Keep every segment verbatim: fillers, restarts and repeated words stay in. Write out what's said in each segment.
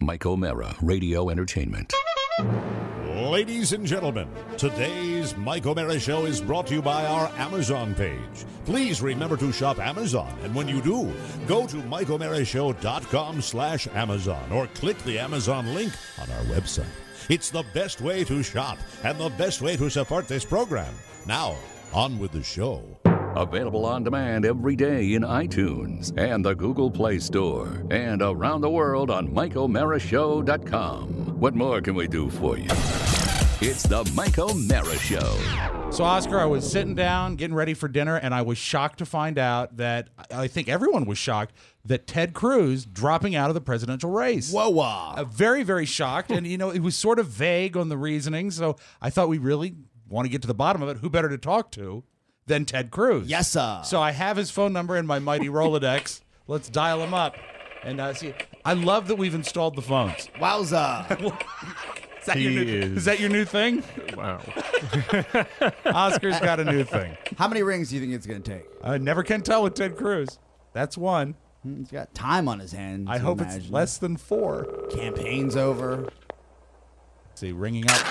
Mike O'Mara, Radio Entertainment. Ladies and gentlemen, today's Mike O'Mara Show is brought to you by our Amazon page. Please remember to shop Amazon, and when you do, go to mike o'mara show dot com slash Amazon or click the Amazon link on our website. It's the best way to shop and the best way to support this program. Now, on with the show. Available on demand every day in iTunes and the Google Play Store and around the world on mike o'mara show dot com. What more can we do for you? It's the Mike O'Mara Show. So, Oscar, I was sitting down, getting ready for dinner, and I was shocked to find out that, I think everyone was shocked, that Ted Cruz dropping out of the presidential race. Whoa, whoa. Uh, very, very shocked. And, you know, it was sort of vague on the reasoning, so I thought we really want to get to the bottom of it. Who better to talk to than Ted Cruz? Yes, sir. So I have his phone number in my mighty Rolodex. Let's dial him up. And uh, see, I love that we've installed the phones. Wowza. Is that, He your new, is- is that your new thing? Wow. Oscar's got a new thing. How many rings do you think it's going to take? I never can tell with Ted Cruz. That's one. He's got time on his hands. I hope it's less than four. Campaign's over. Let's see, ringing up.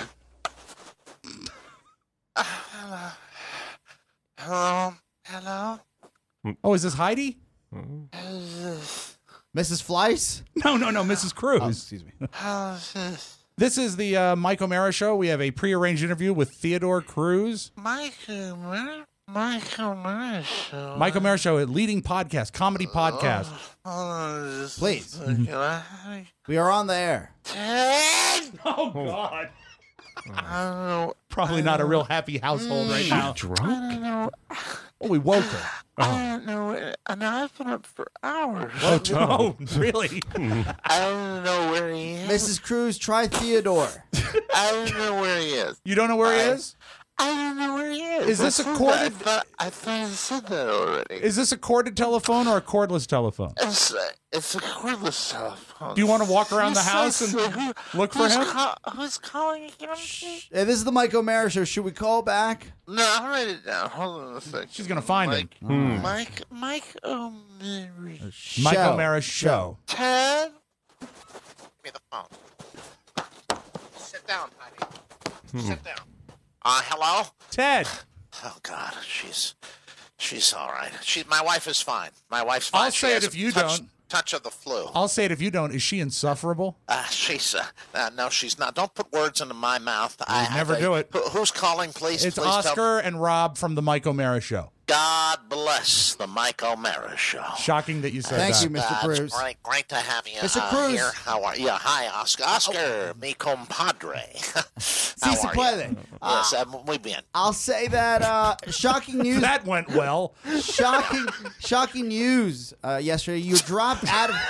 Hello? Hello? Oh, is this Heidi? Missus Fleiss? No, no, no, Missus Cruz. Oh, excuse me. How's this? This is the uh, Mike O'Mara Show. We have a prearranged interview with Theodore Cruz. Mike O'Mara? Mike O'Mara Show. Mike O'Mara Show, a leading podcast, comedy podcast. Hold on just a Please. second. I- We are on the air. Ted! Oh, God. I don't know. Probably not a real happy household right now. I Drunk? don't know. Oh, we woke her. I don't know. And I've been up for hours. Oh, oh really? I don't know where he is. Missus Cruz, try Theodore. I don't know where he is. You don't know where he is? I don't know where he is. Is this I a said corded- that. I thought, I thought I said that already. Is this a corded telephone or a cordless telephone? It's a, it's a cordless telephone. Do you want to walk around the Who's house this? and Who- look for who's him? Ca- who's calling again? Hey, this is the Mike O'Mara Show. Should we call back? No, I'll write it down. Hold on a second. She's going to find Mike, him. Mike, Mike O'Mara. Mike Show. O'Mara Show. Ted? Give me the phone. Sit down, honey. Sit down. Uh, hello? Ted. Oh, God, she's, she's all right. She, my wife is fine. My wife's fine. I'll She say has it if a you touch, don't. Touch of the flu. I'll say it if you don't. Is she insufferable? Uh, she's, uh, uh, no, she's not. Don't put words into my mouth. I have never a- do it. Who, who's calling, please? It's please tell- Oscar and Rob from the Mike O'Mara Show. God bless the Mike O'Mara Show. Shocking that you said Thank that. you, Mister That's Cruz. Great, great to have you Mister uh, Cruz. here. How are you? Yeah, hi, Oscar. Oscar, mi compadre. Si How se are puede. you? Yes, uh, muy bien. I'll say that uh, shocking news. That went well. shocking, shocking news. Uh, yesterday, you dropped out of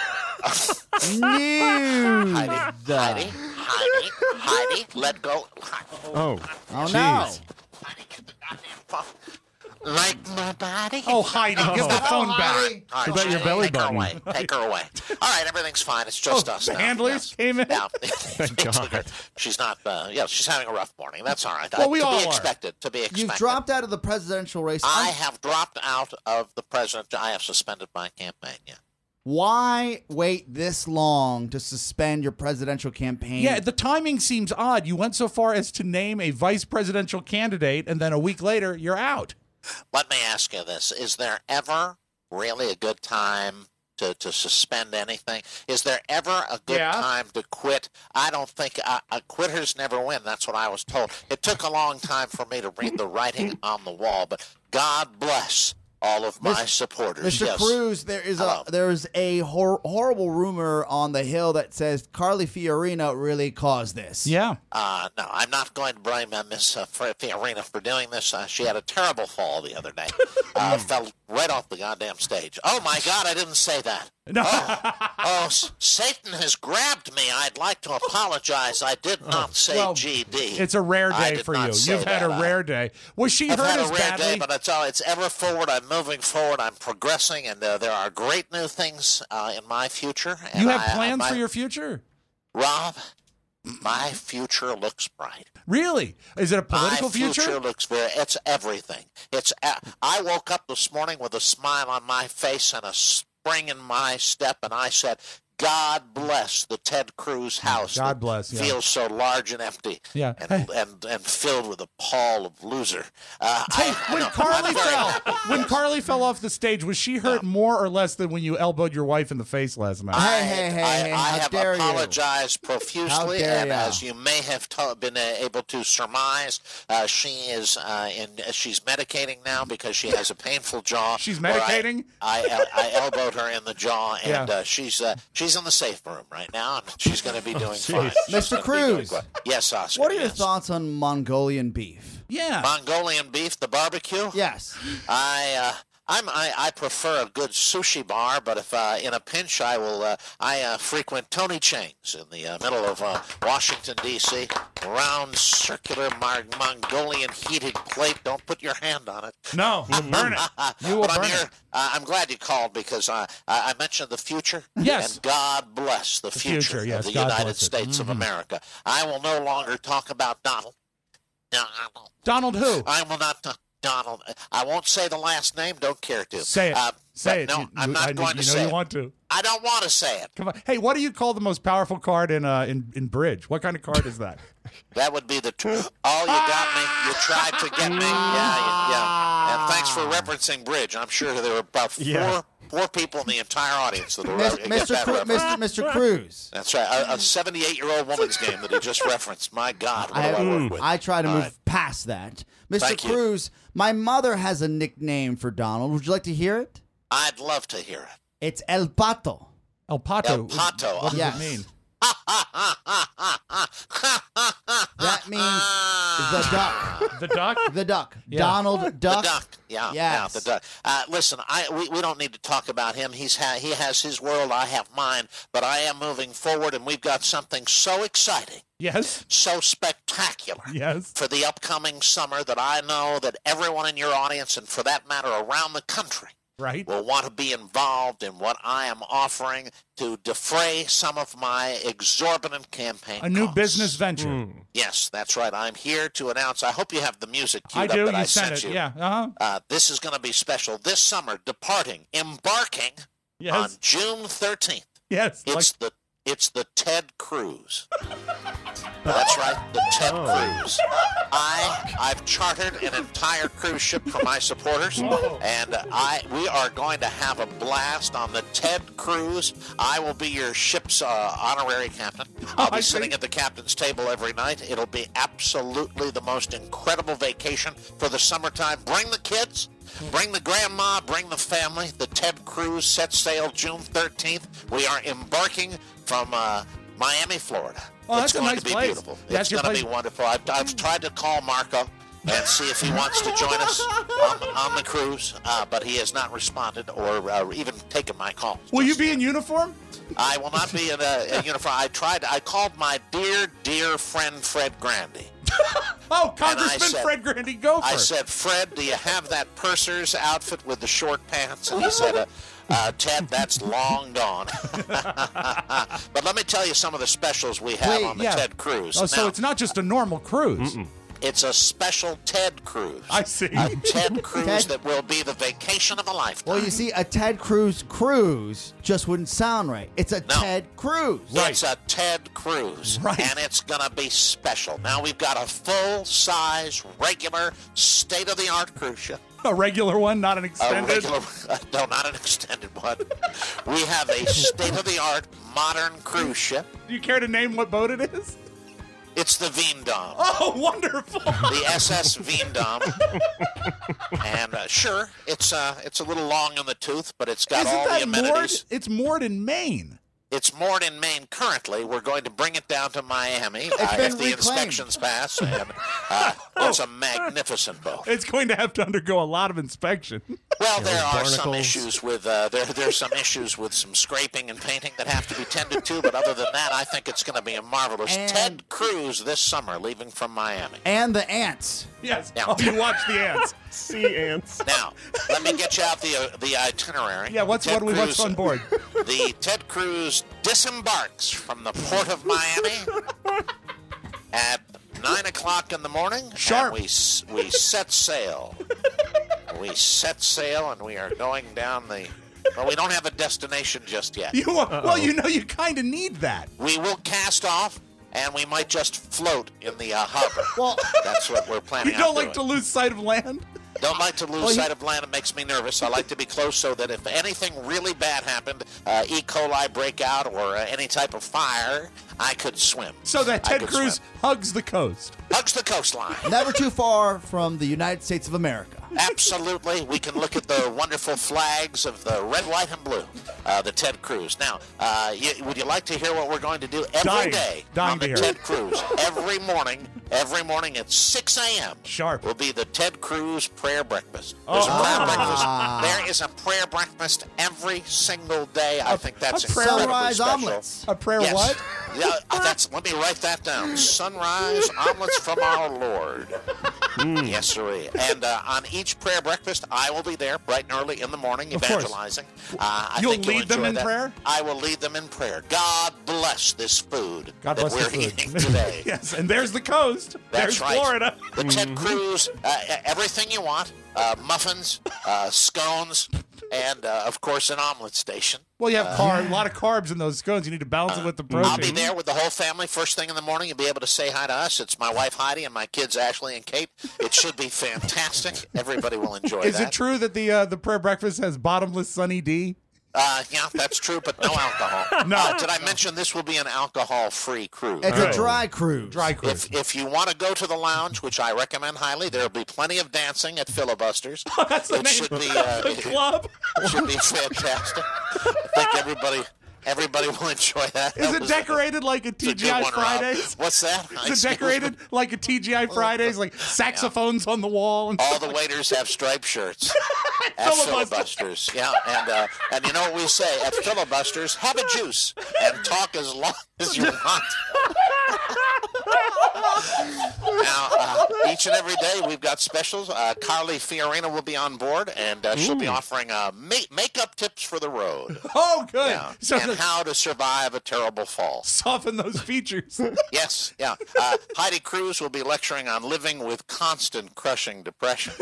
news. Heidi, Heidi, Heidi, Heidi, let go. Oh, Oh jeez. no! Heidi, get the goddamn phone. Like my body. Oh, Heidi, give the phone back. All right, What about your take belly her button? away. Take her away. All right, everything's fine. It's just Oh, us the now. handlers Yes. came in? Yeah. Thank God. She's not. Uh, yeah, she's having a rough morning. That's all right. Well, I, we to all be are. expected. To be expected. You've dropped out of the presidential race. I I'm- have dropped out of the president. I have suspended my campaign. Yeah. Why wait this long to suspend your presidential campaign? Yeah, the timing seems odd. You went so far as to name a vice presidential candidate, and then a week later, you're out. Let me ask you this: is there ever really a good time to, to suspend anything? Is there ever a good Yeah. time to quit? I don't think uh, uh, quitters never win. That's what I was told. It took a long time for me to read the writing on the wall, but God bless all of my Mister supporters. Mister Yes. Cruz, there is Hello. a there is a hor- horrible rumor on the Hill that says Carly Fiorina really caused this. Yeah. Uh, no, I'm not going to blame uh, Miss uh, Fiorina for doing this. Uh, she had a terrible fall the other day. Uh, fell right off the goddamn stage. Oh, my God, I didn't say that. No. Oh, oh S- Satan has grabbed me. I'd like to apologize. I did not say Well, G D. It's a rare I day did for not you. say You've had that. a rare day. Was she I've hurt had as a rare badly? day, but it's, all, it's ever forward. I'm moving forward. I'm progressing, and uh, there are great new things uh, in my future. And you have I- plans my- for your future? Rob, my future looks bright. Really? Is it a political my future? future? looks very. It's everything. It's. Uh, I woke up this morning with a smile on my face and a spring in my step, and I said, God bless the Ted Cruz house. God that bless, yeah. Feels so large and empty. Yeah. And, Hey. and and filled with a pall of loser. Uh, Hey, I, when no, Carly I'm very fell, happy. when Carly fell off the stage, was she hurt more or less than when you elbowed your wife in the face last night? I, Hey, hey, hey, I, hey, I how have dare you. apologized profusely, How dare and ya. as you may have to- been uh, able to surmise, uh, she is uh, in. Uh, she's medicating now because she has a painful jaw. She's where I- medicating? I, I, I elbowed her in the jaw, and Yeah. uh, she's uh, she's in the safe room right now, and she's going to be doing fine. She's Mister gonna be doing Cruz. great. Yes, Oscar. What are your yes. thoughts on Mongolian beef? Yeah. Mongolian beef, the barbecue? Yes. I uh, I'm, I I prefer a good sushi bar, but if uh, in a pinch, I will. Uh, I uh, frequent Tony Chang's in the uh, middle of uh, Washington D C Round, circular, Mar- Mongolian heated plate. Don't put your hand on it. No, you burn it. You will but I'm burn here. it. Uh, I'm glad you called because uh, I, I mentioned the future. Yes. And God bless the, future, future, yes, of the God United bless it. States of America. I will no longer talk about Donald. No, I won't. Donald who? I will not talk. Donald. I won't say the last name. Don't care to. Say it. Uh, Say but it. No, You- I'm you- not I- going you to know say you it. want to. I don't want to say it. Come on. Hey, what do you call the most powerful card in uh in, in bridge? What kind of card is that? That would be the. Tr- oh, you got me. You tried to get me. Yeah, yeah, yeah. And thanks for referencing bridge. I'm sure there were about four Yeah. four people in the entire audience that will Mis- get Mister that Cru- reference. Mister Mister Cruz. That's right. A, a seventy-eight-year-old woman's game that he just referenced. My God, what I, do I work with? I try to All move right. past that. Mister Thank you. Cruz, my mother has a nickname for Donald. Would you like to hear it? I'd love to hear it. It's El Pato. El Pato. El Pato. What does Yes. it mean? That means the duck. The duck? The duck. Yeah. Donald The Duck. duck, yeah, Yes. yeah, the duck. Uh, listen, I we, we don't need to talk about him. He's ha- he has his world, I have mine. But I am moving forward, and we've got something so exciting, Yes. so spectacular Yes. for the upcoming summer that I know that everyone in your audience, and for that matter, around the country, Right. will want to be involved in what I am offering to defray some of my exorbitant campaign A new costs. business venture. Yes, that's right. I'm here to announce. I hope you have the music I queued up do. that You I sent sent it. you. Yeah. Uh-huh. Uh, this is going to be special this summer. Departing, embarking Yes. on June thirteenth. Yes. Like, It's the it's the Ted Cruz. That's right, the Ted Cruz. I I've chartered an entire cruise ship for my supporters, and I we are going to have a blast on the Ted Cruz. I will be your ship's uh, honorary captain. I'll I be see. sitting at the captain's table every night. It'll be absolutely the most incredible vacation for the summertime. Bring the kids. Bring the grandma, bring the family. The Ted Cruz sets sail June thirteenth. We are embarking from uh, Miami, Florida. Oh, that's it's a going nice to be place. beautiful. That's it's your going to place. be wonderful. I've, I've tried to call Marco and see if he wants to join us on, on the cruise, uh, but he has not responded or uh, even taken my call. will you be in uniform? I will not be in a, a uniform. I tried. I called my dear, dear friend Fred Grandy. Oh, Congressman said- Fred Grandy Gopher. I said, Fred, do you have that purser's outfit with the short pants? And he said, uh, uh, Ted, that's long gone. But let me tell you some of the specials we have Wait, on the yeah. Ted Cruise. Oh, so Now, it's not just a normal cruise. it's a special Ted Cruise. I see. A Ted Cruise Ted- that will be the vacation of a lifetime. Well, you see, a Ted Cruz cruise just wouldn't sound right. It's a No. Ted Cruz. It's a Ted Cruise, Right. and it's going to be special. Now, we've got a full-size, regular, state-of-the-art cruise ship. A regular one, not an A extended. regular, no, not an extended one. We have a state-of-the-art modern cruise ship. Do you care to name what boat it is? It's the Veendam, Oh, wonderful. the S S Veendam. And uh, sure, it's uh, it's a little long in the tooth, but it's got Isn't all the that moored? amenities. It's moored in Maine. It's moored in Maine currently. We're going to bring it down to Miami uh, been if the reclaimed. inspections pass. And uh, it's a magnificent boat. It's going to have to undergo a lot of inspection. Well, there are some barnacles. issues with uh, there. There's some issues with some scraping and painting that have to be tended to, but other than that, I think it's going to be a marvelous And- Ted Cruz this summer, leaving from Miami. And the ants. Yes. Yeah. Oh, you watch the ants. Sea ants. Now, let me get you out the uh, the itinerary. Yeah. What's Ted what we what's Cruz- on board? The Ted Cruz disembarks from the port of Miami at nine o'clock in the morning. Sharp. And we s- we set sail. We set sail, and we are going down the But we don't have a destination just yet. You want, well, you know, you kind of need that. We will cast off, and we might just float in the uh, harbor. Well, That's what we're planning You don't on like to doing. lose sight of land? Don't like to lose Well, he- sight of land. It makes me nervous. I like to be close so that if anything really bad happened, uh, E. coli breakout or uh, any type of fire, I could swim. So that I Ted could Cruz swim. hugs the coast. Hugs the coastline. never too far from the United States of America. Absolutely. We can look at the wonderful flags of the red, white, and blue, uh, the Ted Cruz. Now, uh, you, would you like to hear what we're going to do every Dying. day Dying on the to hear Ted it. Cruz? Every morning, every morning at six a.m. Sharp. will be the Ted Cruz prayer breakfast. There's a Oh. prayer Ah. breakfast. There is a prayer breakfast every single day. I think that's a prayer- incredibly Sunrise special. omelets. A prayer Yes. what? Yeah, uh, that's. Let me write that down. Sunrise omelets from our Lord. Yes, sir. And uh, on each prayer breakfast, I will be there bright and early in the morning, Of course. evangelizing. Uh, I You'll think lead them enjoy in that. prayer? I will lead them in prayer. God bless this food God that bless we're the eating food. today. Yes, and there's the coast. That's there's right. Florida. The Ted Cruz, uh, everything you want, uh, muffins, uh, scones, and uh, of course an omelet station. Well, you have carb, a lot of carbs in those scones. You need to balance it with the protein. I'll be there with the whole family first thing in the morning. You'll be able to say hi to us. It's my wife Heidi and my kids Ashley and Kate. It should be fantastic. Everybody will enjoy Is that. it true that the uh, the prayer breakfast has bottomless Sunny D? Uh, yeah, that's true, but no alcohol. No. Uh, did I mention this will be an alcohol-free cruise? It's a dry cruise. Dry cruise. If, if you want to go to the lounge, which I recommend highly, there will be plenty of dancing at Filibusters. That's the it name should of be uh, the club. it should be fantastic. I think everybody everybody will enjoy that. Is That it was- decorated like a it's a T G good I one, Rob. Fridays? What's that? Is it Excuse decorated me? like a T G I Fridays, like saxophones on the wall? And All the waiters have striped shirts at Filibuster. Filibusters. Yeah, and uh, and you know what we say at Filibusters? Have a juice and talk as long as you want. Now, uh, each and every day we've got specials. Uh, Carly Fiorina will be on board, and uh, she'll be offering uh, ma- makeup tips for the road. Oh, good. Yeah, So and to how to survive a terrible fall. soften those features. Yes, yeah. Uh, Heidi Cruz will be lecturing on living with constant crushing depression.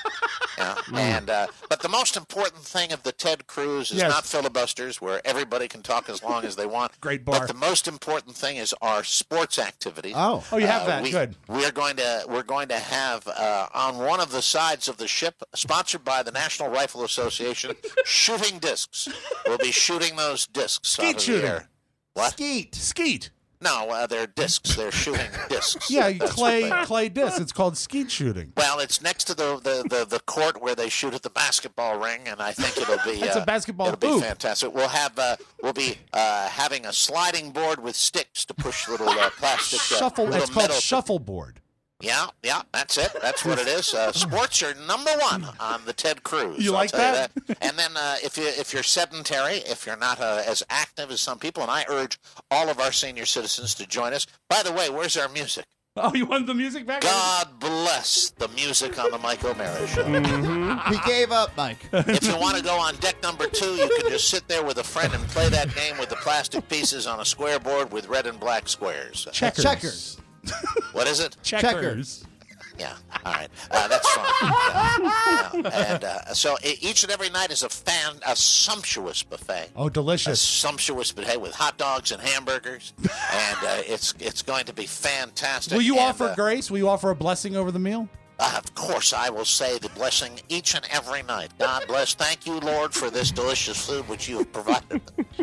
Yeah, and uh, but the most important thing of the Ted Cruz is Yes. not Filibusters, where everybody can talk as long as they want. Great bar. But the most important thing is our sports activities. Oh. Oh, you have Uh, that. we, Good. We're going to we're going to have uh, on one of the sides of the ship, sponsored by the National Rifle Association, shooting discs. We'll be shooting those discs. Skeet out of shooting. The air. What? Skeet. Skeet. No, uh, they're discs. They're shooting discs. Yeah, That's clay what they are. clay disc. It's called skeet shooting. Well, it's next to the, the, the, the court where they shoot at the basketball ring, and I think it'll be It's a uh, basketball it'll be hoop. fantastic. We'll have uh, we'll be uh, having a sliding board with sticks to push little uh, plastic uh, Shuffle. little It's called metal- shuffleboard. Yeah, yeah, that's it. That's what it is. Uh, sports are number one on the Ted Cruz. You I'll like tell that? You that. And then uh, if you if you're sedentary, if you're not uh, as active as some people, and I urge all of our senior citizens to join us. By the way, where's our music? Oh, you wanted the music back? God bless the music on the Mike O'Mara Show. He gave up, Mike. If you want to go on deck number two, you can just sit there with a friend and play that game with the plastic pieces on a square board with red and black squares. Checkers. Checkers. What is it? Checkers. Yeah, all right. Uh, that's fine. Yeah. Yeah. And uh, so e- each and every night is a fan, a sumptuous buffet. Oh, A delicious. sumptuous buffet with hot dogs and hamburgers, and uh, it's it's going to be fantastic. Will you And, offer uh, grace? Will you offer a blessing over the meal? Uh, of course, I will say the blessing each and every night. God bless. Thank you, Lord, for this delicious food which you have provided.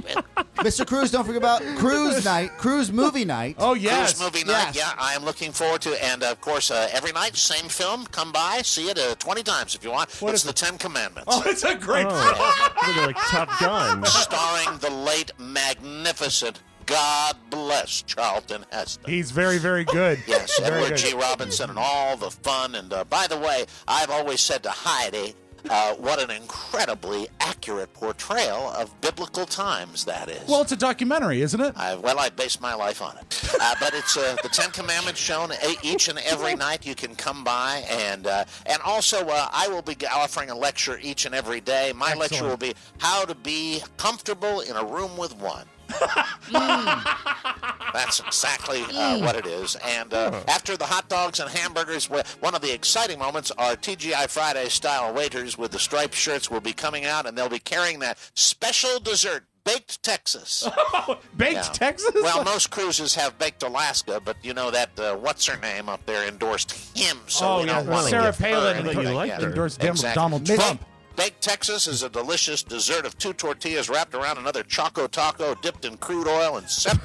Mister Cruz, don't forget about cruise night, cruise movie night. Oh, yes. Cruise movie night, Yes. yeah, I am looking forward to. And of course, uh, every night, same film. Come by, see it uh, twenty times if you want. What it's is the Ten Commandments. Oh, it's a great film. Oh, they're like Top Gun. Starring the late, magnificent, God bless Charlton Heston. He's very, very good. Yes, very Edward good. G. Robinson and all the fun. And uh, by the way, I've always said to Heidi, uh, what an incredibly accurate portrayal of biblical times that is. Well, it's a documentary, isn't it? I, well, I base my life on it. Uh, but it's uh, the Ten Commandments shown e- each and every night. You can come by, and uh, and also uh, I will be offering a lecture each and every day. My lecture Excellent. will be how to be comfortable in a room with one. Mm. That's exactly uh, what it is. And uh, after the hot dogs and hamburgers, one of the exciting moments are T G I Friday style waiters with the striped shirts will be coming out, and they'll be carrying that special dessert, Baked Texas. Baked Yeah. Texas? Well, most cruises have Baked Alaska, but you know that uh, what's her name up there endorsed him, so oh, we yeah. don't want to Sarah give her Palin anything. you liked Yeah. her. endorsed Dem- Exactly. Donald Baked- Trump. Baked Texas is a delicious dessert of two tortillas wrapped around another Choco Taco dipped in crude oil and set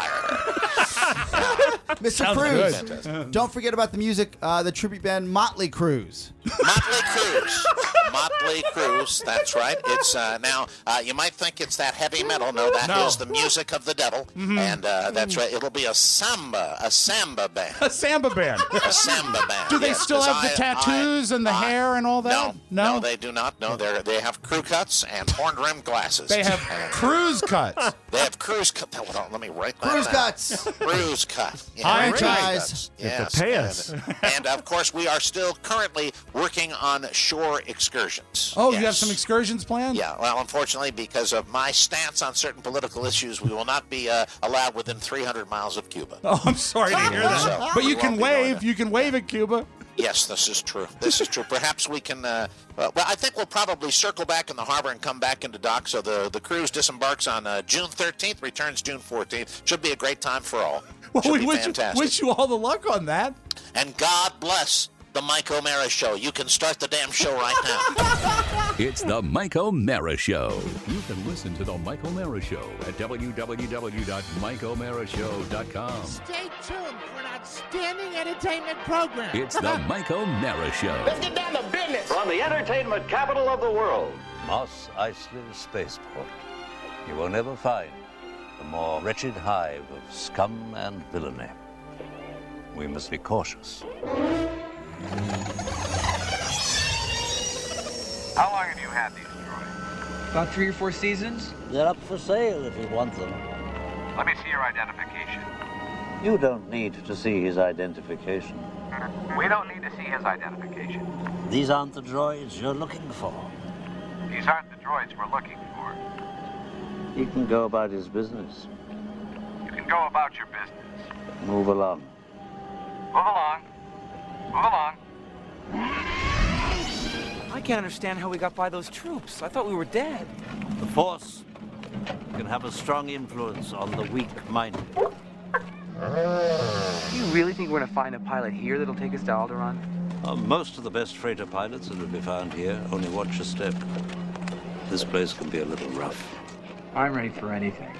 fire. Mister Sounds Cruz, good. don't forget about the music, uh, the tribute band Motley Cruz. Motley Cruz. Motley Cruz, that's right. It's uh, now, uh, you might think it's that heavy metal. No, that is No. the music of the devil. And uh, that's right. It'll be a samba, a samba band. A samba band. A samba band. Do they yes, still 'cause have the I- tattoos I- and the I- hair and all that? No, no, they do not. No, they they have crew cuts and horn rimmed glasses. They have And cruise cuts. They have cruise cut. Hold on, let me write that Cruz down. Cuts. Cruise cut. Yeah, High cruise ties. cuts. You have Yes. to pay and- us. And, of course, we are still currently working on shore excursions. Oh, Yes. you have some excursions planned? Yeah, well, unfortunately, because of my stance on certain political issues, we will not be uh, allowed within three hundred miles of Cuba. Oh, I'm sorry to hear that. So, But you we can won't be going wave. to- You can wave at Cuba. Yes, this is true. This is true. Perhaps we can. Uh, well, I think we'll probably circle back in the harbor and come back into dock. So the, the cruise disembarks on uh, June thirteenth, returns June fourteenth. Should be a great time for all. Well, Should we be wish, fantastic. wish you all the luck on that. And God bless the Mike O'Mara Show. You can start the damn show right now. It's the Mike O'Mara Show. You can listen to the Mike O'Mara Show at w w w dot mike o'mara show dot com. Stay tuned for an outstanding entertainment program. It's the Mike O'Mara Show. Let's get down to business. From the entertainment capital of the world, Moss Eisley Spaceport, you will never find a more wretched hive of scum and villainy. We must be cautious. How long have you had these droids? About three or four seasons. They're up for sale if you want them. Let me see your identification. You don't need to see his identification. We don't need to see his identification. These aren't the droids you're looking for. These aren't the droids we're looking for. He can go about his business. You can go about your business. Move along. Move along. Move along. I can't understand how we got by those troops. I thought we were dead. The Force can have a strong influence on the weak-minded. Do you really think we're gonna find a pilot here that'll take us to Alderaan? Uh, most of the best freighter pilots that will be found here only watch your step. This place can be a little rough. I'm ready for anything.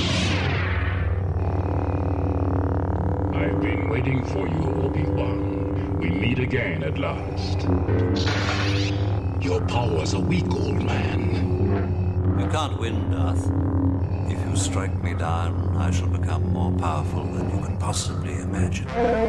I've been waiting for you, Obi-Wan. We meet again at last. Your powers are weak, old man. You can't win, Darth. If you strike me down, I shall become more powerful than you can possibly imagine.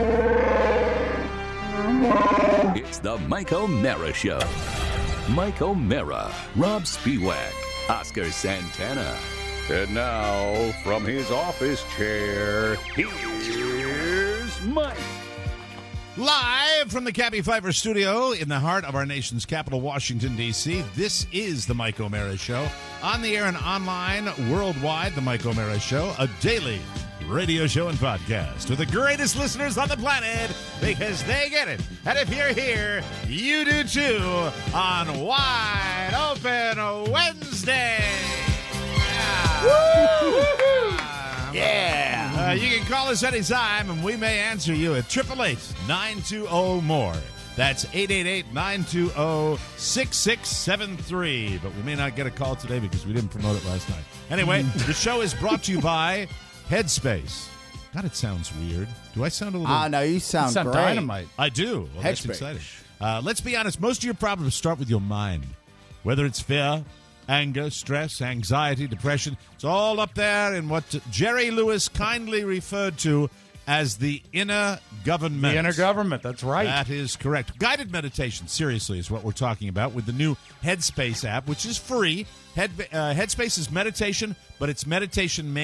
It's the Mike O'Mara Show. Mike O'Mara, Rob Spiewak, Oscar Santana. And now, from his office chair, here's Mike. Live from the Cabby Pfeiffer studio in the heart of our nation's capital, Washington, D C, this is the Mike O'Mara Show. On the air and online worldwide, the Mike O'Mara Show, a daily radio show and podcast with the greatest listeners on the planet because they get it. And if you're here, you do too on Wide Open Wednesday. Yeah. Yeah. Uh, you can call us anytime, and we may answer you at eight eight eight, nine two zero, M O R E. That's eight eight eight, nine two zero, six six seven three. But we may not get a call today because we didn't promote it last night. Anyway, the show is brought to you by Headspace. God, it sounds weird. Do I sound a little... Ah, no, you sound, You sound great. dynamite. I do. Well, that's Headspace. exciting. Uh, let's be honest. Most of your problems start with your mind. Whether it's fear, anger, stress, anxiety, depression, it's all up there in what Jerry Lewis kindly referred to as the inner government. The inner government, that's right. That is correct. Guided meditation, seriously, is what we're talking about with the new Headspace app, which is free. Head, uh, Headspace is meditation, but it's meditation made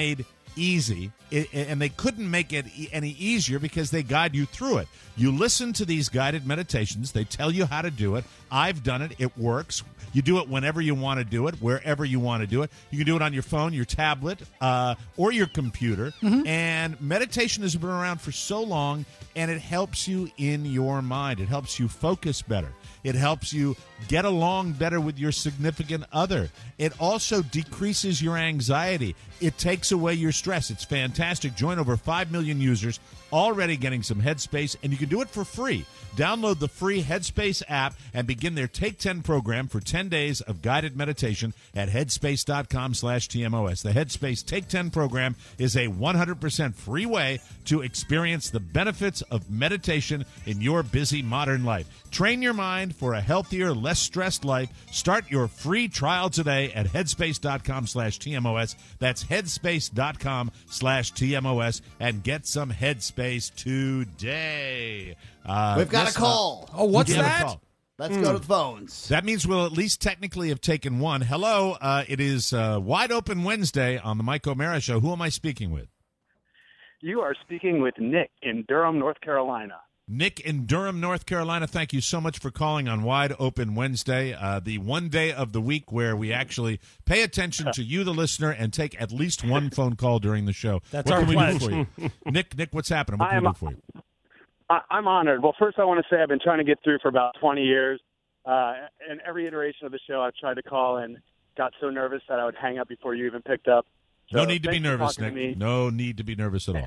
easy, it, and they couldn't make it e- any easier because they guide you through it. You listen to these guided meditations. They tell you how to do it. I've done it. It works. You do it whenever you want to do it, wherever you want to do it. You can do it on your phone, your tablet, uh, or your computer. Mm-hmm. And meditation has been around for so long, and it helps you in your mind. It helps you focus better. It helps you get along better with your significant other. It also decreases your anxiety. It takes away your stress. It's fantastic. Join over five million users already getting some Headspace, and you can do it for free. Download the free Headspace app and begin their Take ten program for ten days of guided meditation at headspace.com slash TMOS. The Headspace Take ten program is a one hundred percent free way to experience the benefits of meditation in your busy modern life. Train your mind for a healthier, less stressed life. Start your free trial today at headspace.com slash TMOS. That's headspace.com slash TMOS and get some Headspace today. Uh, We've got yes, a call. Uh, oh, what's We have a that? call. Let's mm. go to the phones. That means we'll at least technically have taken one. Hello, uh, it is uh, Wide Open Wednesday on the Mike O'Mara Show. Who am I speaking with? You are speaking with Nick in Durham, North Carolina. Nick in Durham, North Carolina, thank you so much for calling on Wide Open Wednesday, uh, the one day of the week where we actually pay attention to you, the listener, and take at least one phone call during the show. That's what our can we pledge. do for you? Nick, Nick, what's happening? What I can am, we do for you? I, I'm honored. Well, first I want to say I've been trying to get through for about twenty years. Uh, and every iteration of the show I've tried to call and got so nervous that I would hang up before you even picked up. So no need to be thanks for nervous, talking Nick. to me. No need to be nervous at all.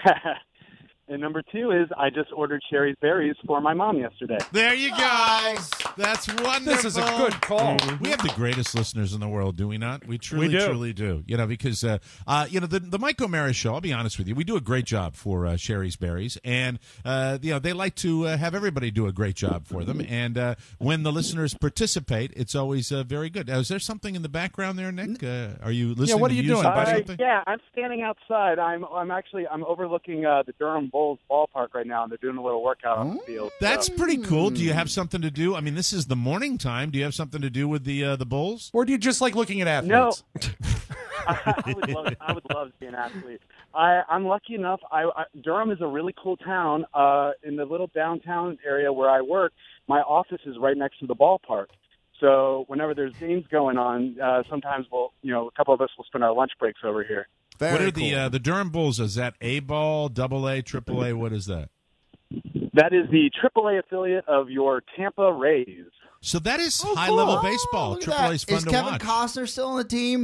And number two is I just ordered Sherry's Berries for my mom yesterday. There you go. That's wonderful. This is a good call. Mm-hmm. We have the greatest listeners in the world, do we not? We truly, We do. truly do. You know, because uh, uh, you know the the Mike O'Mara Show. I'll be honest with you, we do a great job for uh, Sherry's Berries, and uh, you know they like to uh, have everybody do a great job for them. And uh, when the listeners participate, it's always uh, very good. Now, is there something in the background there, Nick? Uh, are you listening? Yeah, what to are you music doing, or buddy? something? Yeah, I'm standing outside. I'm I'm actually I'm overlooking uh, the Durham Bulls ballpark right now, and they're doing a little workout on the field. That's so. pretty cool. Do you have something to do? I mean, this is the morning time. Do you have something to do with the uh, the Bulls? Or do you just like looking at No, athletes? I would love I would love to be an athlete. I, I'm lucky enough. I, I Durham is a really cool town. Uh, in the little downtown area where I work, my office is right next to the ballpark. So whenever there's games going on, uh, sometimes we'll, you know, a couple of us will spend our lunch breaks over here. Very what are cool. the uh, the Durham Bulls? Is that A ball, double A, triple A? What is that? That is the triple A affiliate of your Tampa Rays. So that is Oh, high cool. level Oh, baseball. look at Triple A that. is fun Is to Kevin watch. Costner still on the team?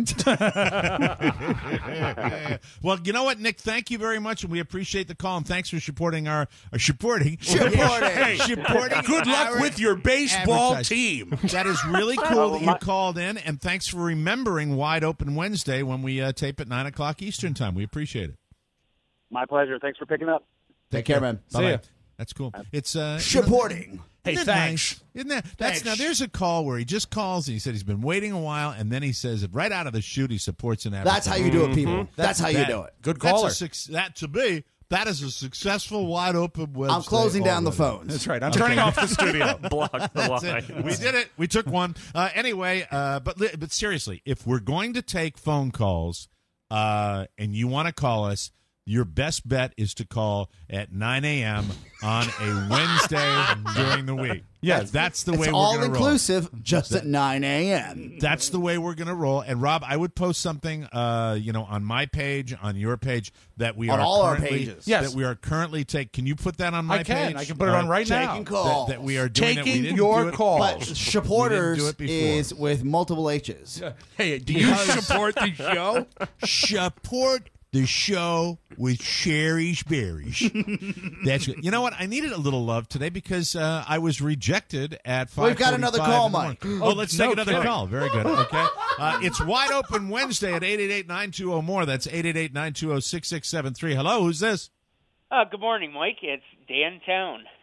Well, you know what, Nick? Thank you very much, and we appreciate the call. And thanks for supporting our uh, supporting Supporting. supporting. Good luck our with your baseball advertising. team. That is really cool Oh, that you my- called in, and thanks for remembering Wide Open Wednesday when we uh, tape at nine o'clock Eastern time. We appreciate it. My pleasure. Thanks for picking up. Take care, man. Bye-bye. See ya. That's cool. It's uh, Supporting. Hey, Isn't that thanks. nice? Isn't that that's Thanks. now? There's a call where he just calls and he said he's been waiting a while, and then he says right out of the chute he supports an That's how you do it, people. That's how you That- do it. Good That's caller. a suc- that to me, that is a successful Wide Open Wednesday. I'm closing down the already. phones. That's right. I'm turning off the studio. Block the That's line. it. We did it. We took one. Uh, anyway, uh, but li- but seriously, if we're going to take phone calls, uh, and you want to call us, your best bet is to call at nine a.m. on a Wednesday during the week. Yeah, that's the It's way we're all going to roll. inclusive, just at nine a.m. That's the way we're going to roll. And Rob, I would post something, uh, you know, on my page, on your page, that we On are all our currently- pages. Yes. that we are currently take. Can you put that on my I can. page? I can put it All on right now. Taking calls. That, that we are doing it. We Taking didn't your do it- calls. But supporters We didn't do it before. is with multiple H's. Hey, do you support the show? Support the show with Sherry's Berries. That's good. You know what? I needed a little love today because uh, I was rejected at five. We've got another call, Mike. Oh, let's take no another kidding. call. Very good. Okay. Uh, it's Wide Open Wednesday at eight eight eight, nine two zero, more. That's eight eight eight, nine two zero, six six seven three. Hello, who's this? Uh, good morning, Mike. It's Dan Town.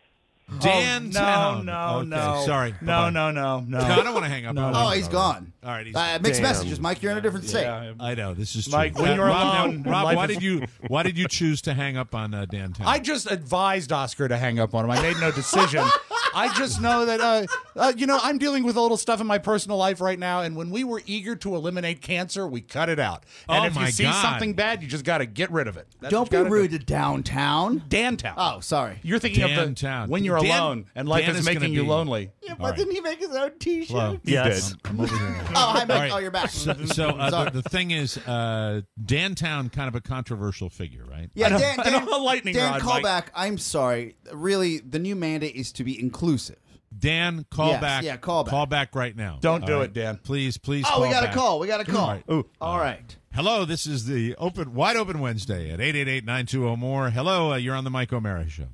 Dan Oh, Town. no, Okay, no. Sorry. No, Bye-bye. no, no, no. No, I don't want to hang up No, on no. him. Oh, he's gone. All right, he's Uh, mixed Damn. messages, Mike. You're in a different state. Yeah. I know this is true. Mike, when Uh, you're Rob, now- alone, Rob, life why is- did you why did you choose to hang up on uh, Dan Town? I just advised Oscar to hang up on him. I made no decision. I just know that, uh, uh, you know, I'm dealing with a little stuff in my personal life right now, and when we were eager to eliminate cancer, we cut it out. And Oh, if my you see God. something bad, you just got to get rid of it. That's Don't what be you gotta rude do. to downtown. Dantown. Oh, sorry. You're thinking of the Dantown. when you're Dan- alone and life Dan is is making gonna you be- lonely. Yeah, All but right. didn't he make his own T-shirt? Hello. Yes. I'm over here. Oh, hi, Mike. All right. Oh, you're back. So, so uh, Sorry. the, the thing is, uh, Dantown, kind of a controversial figure, right? Yeah, I know- Dan, I know Dan, a lightning Dan, rod, call Mike. back. I'm sorry. Really, the new mandate is to be inclusive. Dan, call Yes, back. yeah, call back. Call back right now. Don't All do right. it, Dan. Please, please. Oh, call we got back. a call. We got a call. All right. Ooh. All right. Hello, this is the open, wide open Wednesday at eight eight eight, nine two zero, more. Hello, uh, you're on the Mike O'Mara Show.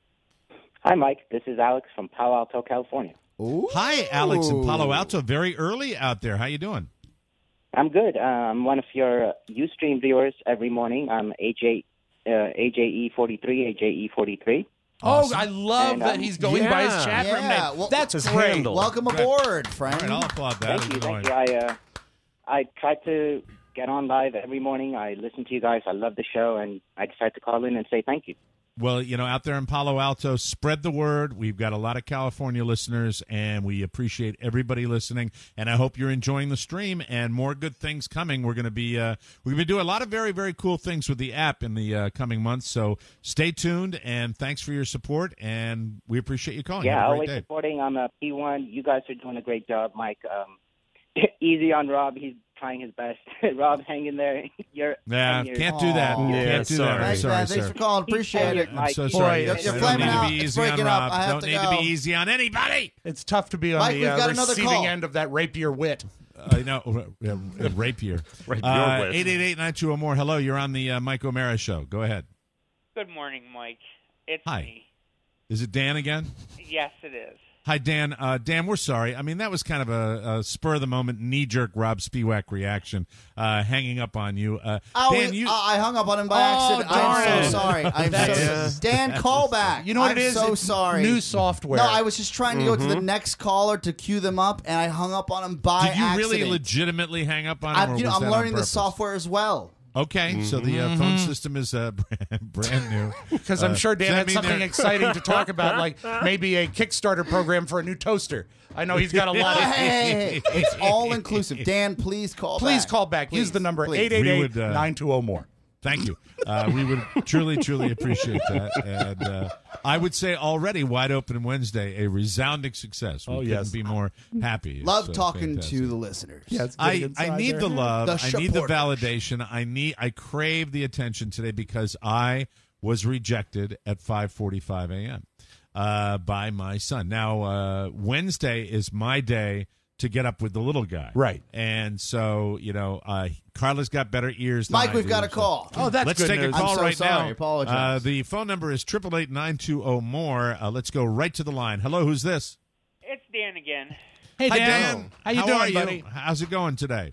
Hi, Mike. This is Alex from Palo Alto, California. Ooh. Hi, Alex in Palo Alto. Very early out there. How you doing? I'm good. Uh, I'm one of your Ustream viewers every morning. I'm A J, uh, A J E forty-three, A J E forty-three. Oh, I love And, that um, he's going by his yeah. chat room Yeah, name. well, That's his great. handle. Welcome aboard, friend. All right, I'll applaud that. Thank you, Going. thank you. I, uh, I try to get on live every morning. I listen to you guys. I love the show, and I decided to call in and say thank you. Well, you know, out there in Palo Alto, spread the word. We've got a lot of California listeners, and we appreciate everybody listening. And I hope you're enjoying the stream. And more good things coming. We're going to be uh, we're going to be doing a lot of very very cool things with the app in the uh, coming months. So stay tuned, and thanks for your support. And we appreciate you calling. Yeah, Have a always great day. supporting. I'm a P one. You guys are doing a great job, Mike. Um, easy on Rob. He's trying his best. Rob, hang in there. You're Yeah, you're- can't do that. Aw. Yeah, Can't do sorry. that. I'm Thanks, sorry, man. Thanks sir. for calling. Appreciate it. I'm Mike. so Boy, sorry. you're- I you're don't flaming need out. to be It's easy on breaking up. Rob. I have Don't to need go. to be easy on anybody. It's tough to be on Mike, the we've uh, got another receiving call. end of that rapier wit. I know, uh, uh, rapier. Rapier Uh, wit. eight eight eight, nine two zero, more. Hello, you're on the uh, Mike O'Mara Show. Go ahead. Good morning, Mike. It's Hi. me. Is it Dan again? Yes, it is. Hi, Dan. Uh, Dan, we're sorry. I mean, that was kind of a, a spur-of-the-moment, knee-jerk Rob Spiewak reaction, uh, hanging up on you. Uh, Oh, Dan, we- you... uh, I hung up on him by Oh, accident. I'm darn so it. sorry. I'm That's- so Dan, call back. You know what I'm it is? so It's sorry. New software. No, I was just trying to go to the next caller to cue them up, and I hung up on him by Did you accident. really legitimately hang up on him, I'm, or you know, was I'm that on learning the purpose? software as well. Okay, so the uh, phone system is uh, brand, brand new. Because I'm Uh, sure does Dan that had mean something they're- exciting to talk about, like maybe a Kickstarter program for a new toaster. I know he's got a lot Hey, of. hey, hey, hey. It's all inclusive. Dan, please call Please back. call back. Use Please, the number please. eight eight We eight, would, uh, nine two zero, more. Thank you. Uh, we would truly, truly appreciate that. And uh, I would say already Wide Open Wednesday, a resounding success. We Oh, couldn't yes. be more happy. It's, Love uh, talking fantastic. to the listeners. Yeah, it's getting I, I inside need there. the love. The I need the supporters. validation. I need. I crave the attention today because I was rejected at five forty-five a.m. Uh, by my son. Now uh, Wednesday is my day to get up with the little guy. Right. And so you know, uh, Carla's got better ears. Than Mike, I we've do, got a so- call. Oh, that's Let's good take news. a call I'm so right sorry. now. Apologize. Uh, the phone number is triple eight nine two zero more. Uh, let's go right to the line. Hello, who's this? It's Dan again. Hey, Hi, Dan. Dan. How you How doing, are you? buddy? How's it going today?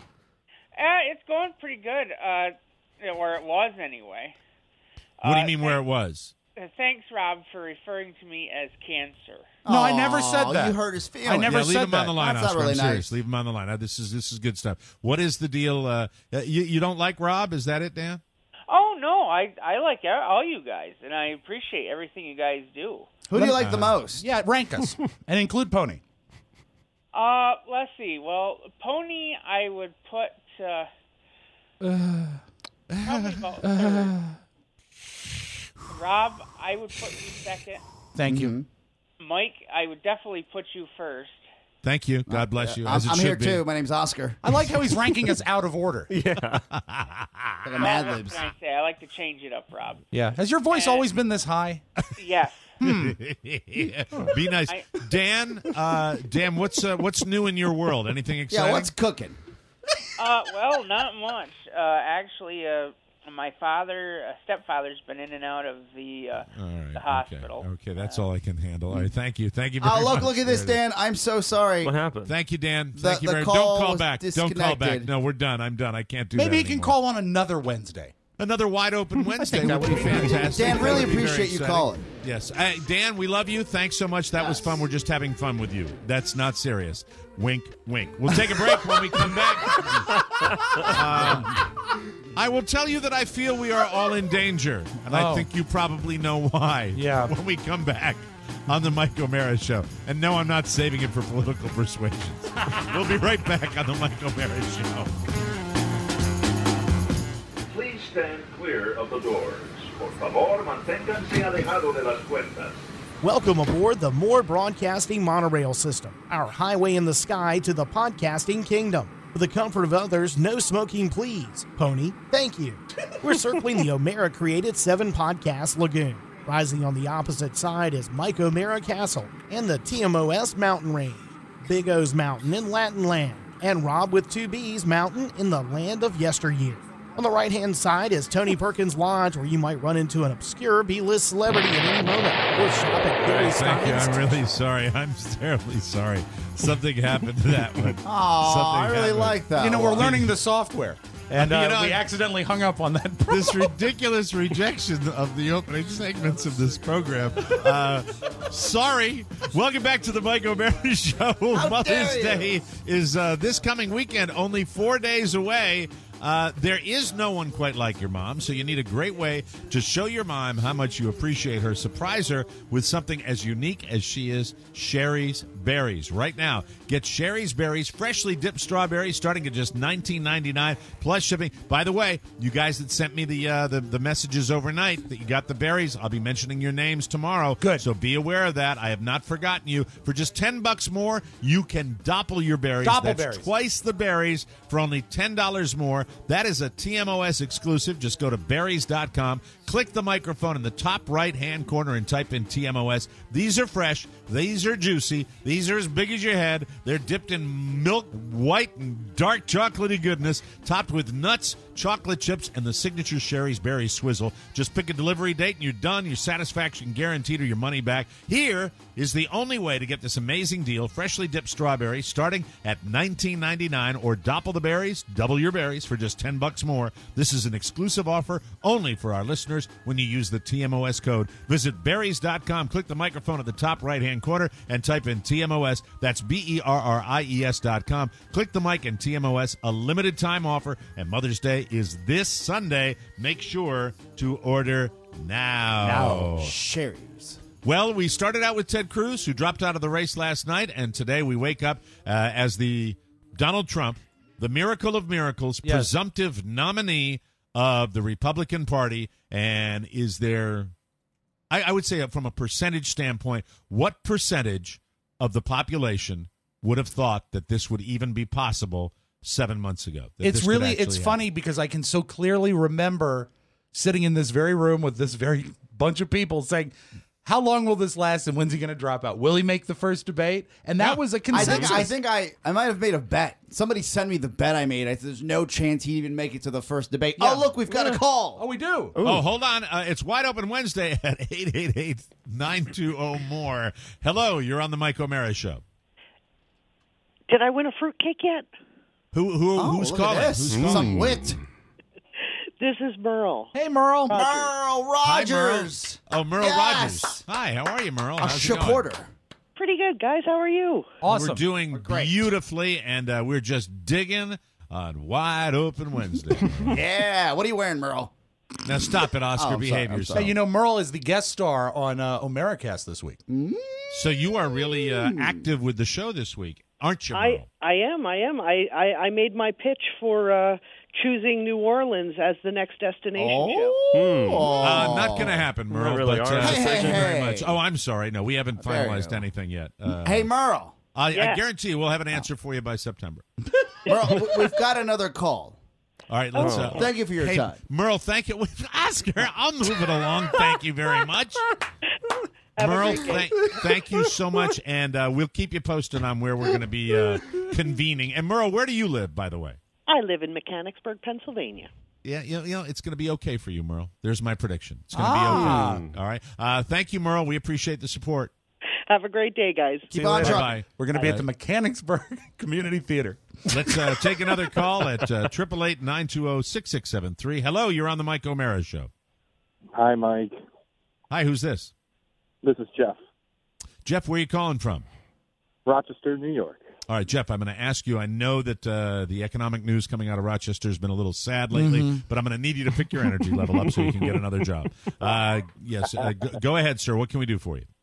Uh, it's going pretty good, uh, where it was anyway. What do you Uh, mean where it was? Uh, Thanks, Rob, for referring to me as cancer. No, I never said Aw, that. You hurt his feelings. I never yeah, leave said him that. on the line, That's not Oscar. really I'm nice. serious. Leave him on the line. Uh, This is this is good stuff. What is the deal? Uh, uh, you you don't like Rob? Is that it, Dan? Oh, no, I, I like all you guys, and I appreciate everything you guys do. Who do you like the most? Yeah, rank us and include Pony. Uh, let's see. Well, Pony, I would put uh, probably about third. Rob, I would put you second. Thank you. Mike, I would definitely put you first. Thank you. God bless you. I'm, As it I'm should here be. too. My name's Oscar. I like how he's ranking us out of order. Yeah. Like a Well, Mad what Libs. can I say? I like to change it up, Rob. Yeah. Has your voice And- always been this high? Yes. Be nice, I- Dan. Uh, Dan, what's uh, what's new in your world? Anything exciting? Yeah, what's cooking? Uh, well, not much. Uh, actually, uh, my father, uh, stepfather's been in and out of the, uh, All right, the hospital. Okay. okay, that's all I can handle. All right, thank you. Thank you very Oh, look, much. look at this, There it is. Dan. I'm so sorry. What happened? Thank you, Dan. The- Thank you the very call Don't call was back. Don't call back. disconnected. No, we're done. I'm done. I can't do Maybe that he can anymore. call on another Wednesday. Another wide open Wednesday that would be would be nice. fantastic. Dan, That really would be very appreciate you exciting. calling. Yes. Hey, Dan, we love you. Thanks so much. That was fun. We're just having fun with you. That's not serious. Wink, wink. We'll take a break when we come back. Um, I will tell you that I feel we are all in danger, and I Oh. think you probably know why. Yeah. When we come back on the Mike O'Mara Show. And no, I'm not saving it for political persuasions. We'll be right back on the Mike O'Mara Show. Please stand clear of the doors. Por favor, manténganse alejado de las puertas. Welcome aboard the More Broadcasting monorail system, our highway in the sky to the podcasting kingdom. For the comfort of others, no smoking please. Pony, thank you. We're circling the O'Mara-created seven podcast lagoon. Rising on the opposite side is Mike O'Mara Castle and the T M O S mountain range. Big O's Mountain in Latin Land, and Rob with two B's Mountain in the land of yesteryear. On the right-hand side is Tony Perkins Lodge, where you might run into an obscure B-list celebrity at any moment, or shop at Gary Thank you. I'm Steins. really sorry. I'm terribly sorry. Something happened to that one. Aw, Something I really happened. like that You know, we're one. learning the software. And You uh, know, we accidentally hung up on that. This ridiculous rejection of the opening segments of this program. Uh, sorry. Welcome back to the Mike O'Mara Show. How Mother's dare you. Day is uh, this coming weekend, only four days away. Uh, there is no one quite like your mom, so you need a great way to show your mom how much you appreciate her. Surprise her with something as unique as she is, Sherry's Berries. Right now, get Sherry's Berries, freshly dipped strawberries, starting at just nineteen ninety-nine plus shipping. By the way, you guys that sent me the, uh, the the messages overnight that you got the berries, I'll be mentioning your names tomorrow. Good. So be aware of that. I have not forgotten you. For just ten bucks more, you can doppel your berries. Doppel That's berries. twice the berries for only ten dollars more. That is a T M O S exclusive. Just go to berries dot com, click the microphone in the top right-hand corner, and type in T M O S. These are fresh. These are juicy. These are as big as your head. They're dipped in milk, white, and dark chocolatey goodness, topped with nuts, chocolate chips, and the signature Sherry's Berry Swizzle. Just pick a delivery date, and you're done. Your satisfaction guaranteed or your money back. Here is the only way to get this amazing deal. Freshly dipped strawberries starting at nineteen ninety-nine, or doppel the berries, double your berries for just ten bucks more. This is an exclusive offer only for our listeners when you use the T M O S code. Visit berries dot com, click the microphone at the top right-hand corner, and type in T M O S. That's B E R R I E S dot com. Click the mic and T M O S, a limited time offer, and Mother's Day is this Sunday. Make sure to order now. Now, Sherry's. Well, we started out with Ted Cruz, who dropped out of the race last night, and today we wake up uh, as the Donald Trump, the miracle of miracles, Yes. presumptive nominee of the Republican Party. And is there, I, I would say from a percentage standpoint, what percentage of the population would have thought that this would even be possible seven months ago? that It's this could really actually it's happen? funny because I can so clearly remember sitting in this very room with this very bunch of people saying, how long will this last, and when's he going to drop out? Will he make the first debate? And that was a I consensus. think I think I, I might have made a bet. Somebody sent me the bet I made. I said there's no chance he'd even make it to the first debate. Yeah. Oh, look, we've got a call. Oh, we do. Oh, hold on. Uh, it's Wide Open Wednesday at eight eight eight, nine two zero, more. Hello, you're on the Mike O'Mara Show. Did I win a fruitcake yet? Who who Oh, who's look at calling? this. Who's calling? Some wit. This is Merle. Hey, Merle. Rogers. Merle Hi, Merle. Rogers. Oh, Merle Yes. Rogers. Hi, how are you, Merle? A How's it going? supporter. Pretty good, guys. How are you? Awesome. We're doing great. beautifully, and uh, we're just digging on Wide Open Wednesday. Yeah. What are you wearing, Merle? Now stop it, Oscar. Oh, I'm Behave sorry, I'm yourself. Hey, you know, Merle is the guest star on uh, Omeracast this week. So you are really uh, active with the show this week, aren't you, Merle? I, I am. I am. I, I, I made my pitch for uh, choosing New Orleans as the next destination show. Uh, not going to happen, Merle. Not really but, our uh, Hey, hey, thank you very hey. much. Oh, I'm sorry. No, we haven't There you finalized go. anything yet. Uh, Hey, Merle. I, I Yeah. guarantee you we'll have an answer for you by September. Merle, w- we've got another call. All right, let's. Uh, Thank you for your hey, time. Merle. Thank you, Oscar. I'll move it along. Thank you very much, Have a Merle. great day. Thank, thank you so much, and uh, we'll keep you posted on where we're going to be uh, convening. And Merle, where do you live, by the way? I live in Mechanicsburg, Pennsylvania. Yeah, you know, you know it's going to be okay for you, Merle. There's my prediction. It's going to Ah. be okay. All right. Uh, thank you, Merle. We appreciate the support. Have a great day, guys. Keep on trucking. Bye. We're going to be at the Mechanicsburg Community Theater. Let's uh, take another call at eight eight eight, nine two zero, six six seven three. Hello, you're on the Mike O'Mara Show. Hi, Mike. Hi, who's this? This is Jeff. Jeff, where are you calling from? Rochester, New York. All right, Jeff, I'm going to ask you. I know that uh, the economic news coming out of Rochester has been a little sad lately, Mm-hmm. but I'm going to need you to pick your energy level up so you can get another job. Uh, yes, uh, go, go ahead, sir. What can we do for you?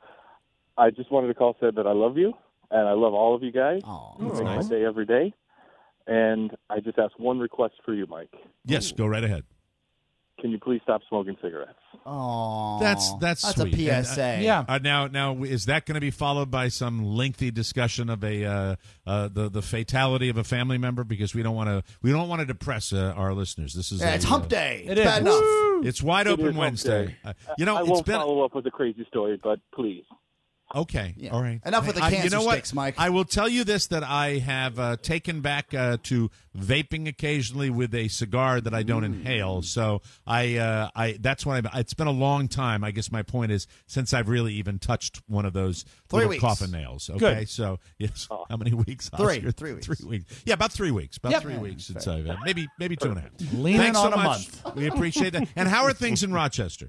I just wanted to call, say that I love you, and I love all of you guys. Oh, You that's make nice. my day every day. And I just ask one request for you, Mike. Yes, go right ahead. Can you please stop smoking cigarettes? Oh, That's that's that's sweet. a P S A. And, uh, Yeah. Uh, now, now, is that going to be followed by some lengthy discussion of a uh, uh, the the fatality of a family member? Because we don't want to we don't want to depress uh, our listeners. This is Yeah, a, it's hump uh, day. It It's is. bad enough. It's wide It open is hump Wednesday. day. Uh, you know, I it's won't been follow up with a crazy story, but please. okay. Yeah. All right. Enough with the I- cancer you know what? sticks, Mike. I will tell you this: that I have uh, taken back uh, to vaping occasionally with a cigar that I don't Mm. inhale. So I, uh, I that's what I. It's been a long time. I guess my point is since I've really even touched one of those Three little weeks. coffin nails. Okay, Good. so yes, how many weeks? Three. Oscar? Three weeks. Three weeks. Yeah, about three weeks. About Yep. three weeks since I've uh, maybe maybe two and a half. Leaning Thanks so on a much. month. We appreciate that. And how are things in Rochester?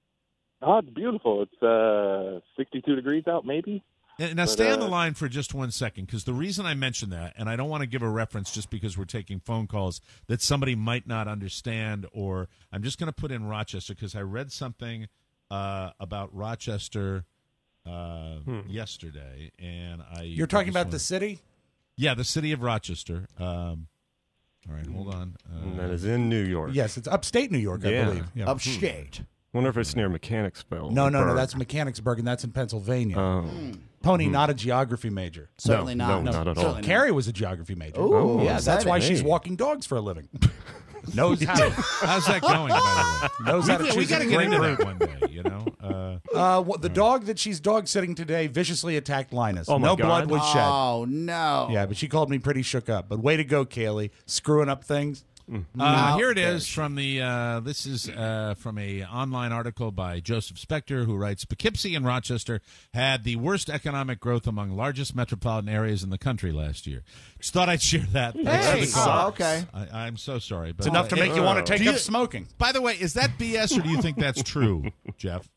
Oh, it's beautiful. It's uh, sixty-two degrees out, maybe. And now, But, stay on the uh, line for just one second, because the reason I mention that, and I don't want to give a reference just because we're taking phone calls that somebody might not understand, or I'm just going to put in Rochester because I read something uh, about Rochester uh, yesterday, and I. You're talking I just about wanna- the city? Yeah, the city of Rochester. Um, all right, hold on. Uh, And that is in New York. Yes, it's upstate New York, I Yeah. believe. Yeah. Upstate. Wonder if it's near Mechanicsville. No, no, no. Burke. That's Mechanicsburg, and that's in Pennsylvania. Oh. Pony, not a geography major. Certainly No, not. no, not at all. Certainly not. Carrie was a geography major. Ooh, yeah, that's why exciting. she's walking dogs for a living. Knows how. how's that going, by the way? Knows how to we, we choose got to a get great into route. that one day, you know? Uh, Uh, what, the dog that she's dog sitting today viciously attacked Linus. Oh, my no God. blood was shed. Oh no. Yeah, but she called me pretty shook up. But way to go, Kaylee, screwing up things. Uh, How here it dare is from the. Uh, this is uh, from a online article by Joseph Spector, who writes: Poughkeepsie and Rochester had the worst economic growth among largest metropolitan areas in the country last year. Just thought I'd share that. Thanks for Hey. the call. Oh, okay. I, I'm so sorry, but It's enough to make you want to take Do up you- smoking. By the way, is that B S or do you think that's true, Jeff?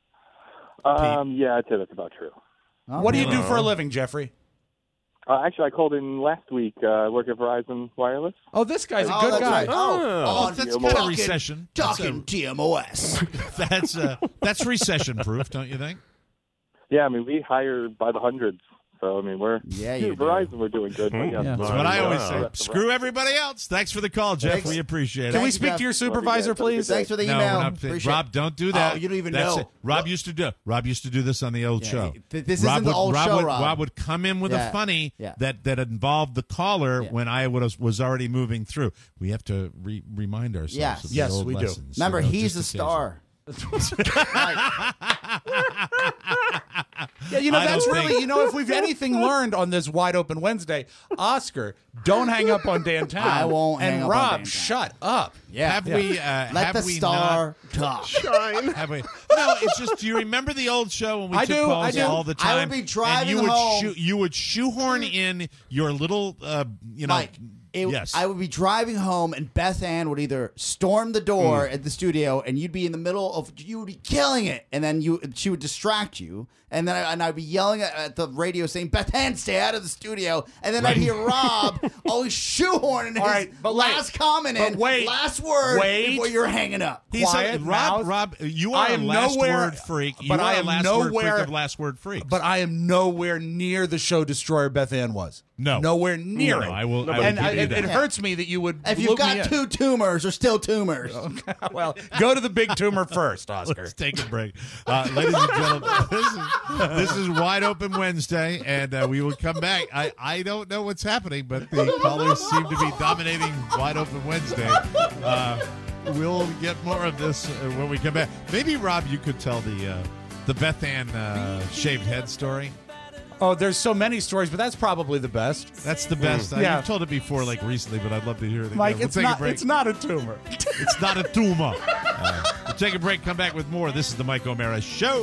Um, yeah, I'd say that's about true. What do you do for a living, Jeffrey? Uh, actually, I called in last week. Uh, I work at Verizon Wireless. Oh, this guy's a Oh, good that's guy. right. Oh, Oh, oh, that's T M O kind S. of recession. That's, Talking T M O S. a, that's uh, that's recession proof, don't you think? Yeah, I mean, we hire by the hundreds. So, I mean, we're Yeah, here you at do. Verizon, we're doing good. But yeah, Yeah. That's what I always Wow. say. Screw everybody else. Thanks for the call, Jeff. Thanks. We appreciate it. Can we Thanks, speak Jeff. to your supervisor, please? Thanks for the No, email. we're not, Appreciate Rob, it. don't do that. Oh, you don't even That's know. it. Rob used to do. Rob used to do this on the old Yeah, show. th- this Rob isn't the would, old Rob show, would, Rob. would come in with Yeah. a funny Yeah. that that involved the caller Yeah. when I was was already moving through. We have to re- remind ourselves. Yes. of the Yes, old we do. lessons, Remember, you know, he's just the occasionally. star. Yeah, you know, I that's don't really, think- you know, if we've anything learned on this Wide Open Wednesday, Oscar, don't hang up on Dan Town. I won't And hang up on Rob, Dan Town. shut up. Yeah. Have Yeah. we? Uh, Let have the we star not, talk. Have we? No, it's just. Do you remember the old show when we I took do, calls I do. all the I would time? be and driving you would home. Shoe, you would shoehorn in your little, uh, you know. Mike, it, yes. I would be driving home, and Beth Ann would either storm the door Mm. at the studio, and you'd be in the middle of, you would be killing it, and then you, she would distract you, and then I, and I'd be yelling at, at the radio saying, "Beth Ann, stay out of the studio," and then I'd hear Rob always shoehorning his All right, but wait. last comment But in, wait. last word Wait. before you're hanging up. He's Quiet a, Rob. mouth. Rob, you I are a am last nowhere- word freak. You but are I a am last word nowhere- freak of last word freaks. But I am nowhere near the show destroyer Beth Ann was. No. Nowhere near No, it. I will- I will and give I, you it, that. it hurts me that you would. If loop you've me got in. two tumors, they're still tumors. Well, go to the big tumor first, Oscar. Let's take a break. Uh, ladies and gentlemen, this is, this is Wide Open Wednesday, and uh, we will come back. I, I don't know what's happening, but the callers seem to be dominating Wide Open Wednesday. Uh, we'll get more of this uh, when we come back. Maybe, Rob, you could tell the, uh, the Beth Ann uh, shaved head story. Oh, there's so many stories, but that's probably the best. That's the best. Uh, Yeah. You've told it before, like recently, but I'd love to hear it again. Mike, We'll it's take a not. break. It's not a tumor. It's not a tumor. Uh, we'll take a break, come back with more. This is the Mike O'Mara Show.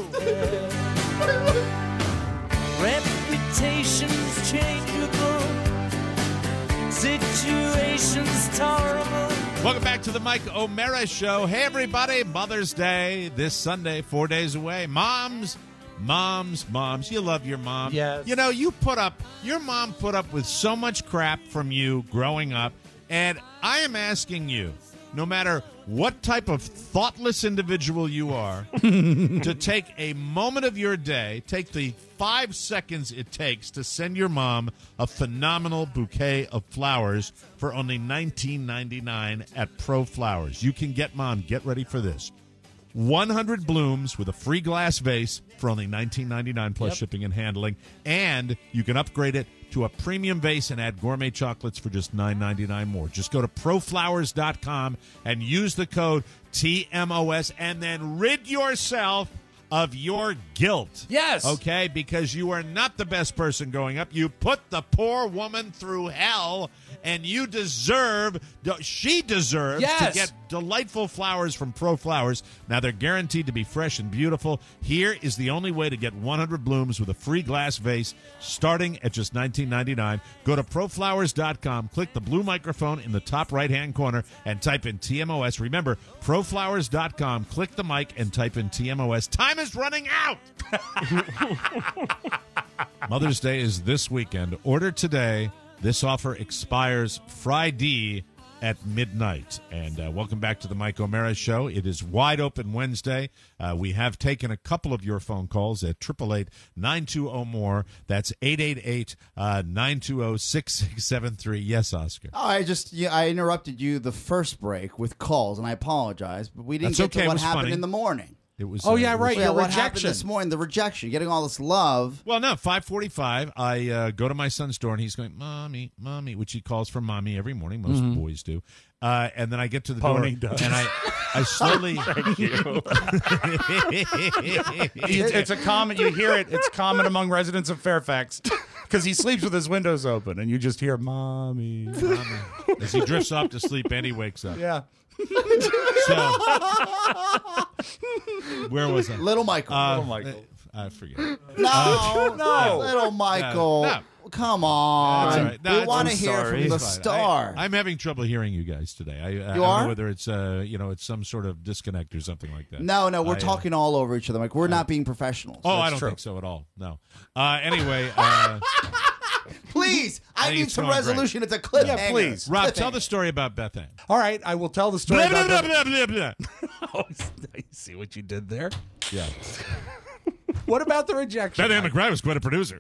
Reputations changeable, situations tolerable. Welcome back to the Mike O'Mara Show. Hey, everybody. Mother's Day this Sunday, four days away. Moms, moms, moms. You love your mom. Yes. You know, you put up, your mom put up with so much crap from you growing up. And I am asking you, no matter what type of thoughtless individual you are, to take a moment of your day, take the five seconds it takes to send your mom a phenomenal bouquet of flowers for only nineteen ninety-nine at Pro Flowers. You can get, Mom, get ready for this, one hundred blooms with a free glass vase for only nineteen ninety-nine plus Yep. shipping and handling, and you can upgrade it to a premium vase and add gourmet chocolates for just nine ninety-nine more. Just go to pro flowers dot com and use the code T M O S and then rid yourself of your guilt. Yes. Okay, because you are not the best person growing up. You put the poor woman through hell, and you deserve, she deserves Yes. to get delightful flowers from Pro Flowers. Now, they're guaranteed to be fresh and beautiful. Here is the only way to get one hundred blooms with a free glass vase starting at just nineteen ninety-nine. Go to pro flowers dot com, click the blue microphone in the top right-hand corner, and type in T M O S. Remember, pro flowers dot com, click the mic, and type in T M O S. Time is running out! Mother's Day is this weekend. Order today. This offer expires Friday at midnight. And uh, welcome back to the Mike O'Mara Show. It is Wide Open Wednesday. Uh, we have taken a couple of your phone calls at eight eight eight, nine two zero, M O R E. That's eight eight eight, nine two zero, six six seven three. Yes, Oscar. Oh, I just yeah, I interrupted you the first break with calls, and I apologize, but we didn't That's get okay. to It what was happened funny. in the morning. It was. Oh, uh, yeah, it was- right. Yeah, Your what happened rejection. this morning? The rejection, getting all this love. Well, no, five forty-five, I uh, go to my son's door, and he's going, Mommy, Mommy, which he calls for Mommy every morning. Most Mhm. boys do. Uh, and then I get to the Pony door, does. and I, I slowly... Thank you. It's, it's a comment. You hear it. It's common among residents of Fairfax because he sleeps with his windows open, and you just hear "mommy." Mommy. As he drifts off to sleep, and he wakes up. Yeah. So, where was I? Little Michael. Uh, Little Michael. I forget. Uh, No, no, little Michael. No. Come on. That's all right. No, we it's- want to I'm hear sorry. from the It's fine. star. I, I'm having trouble hearing you guys today. I, I, I don't are? know whether it's uh, you know, it's some sort of disconnect or something like that. no, no, we're I, uh, talking all over each other. Like we're not being professionals. Oh, I That's don't true. think so at all. No. Uh, anyway, uh, Please, I, think need it's some going great. resolution. It's a cliffhanger. Yeah, please. Rob, tell Cliffhanger. the story about Beth Ann. All right, I will tell the story. Blah, about blah, the- blah, blah, blah, blah. Oh, you see what you did there? Yeah. What about the rejection? Beth Ann McBride was quite a producer.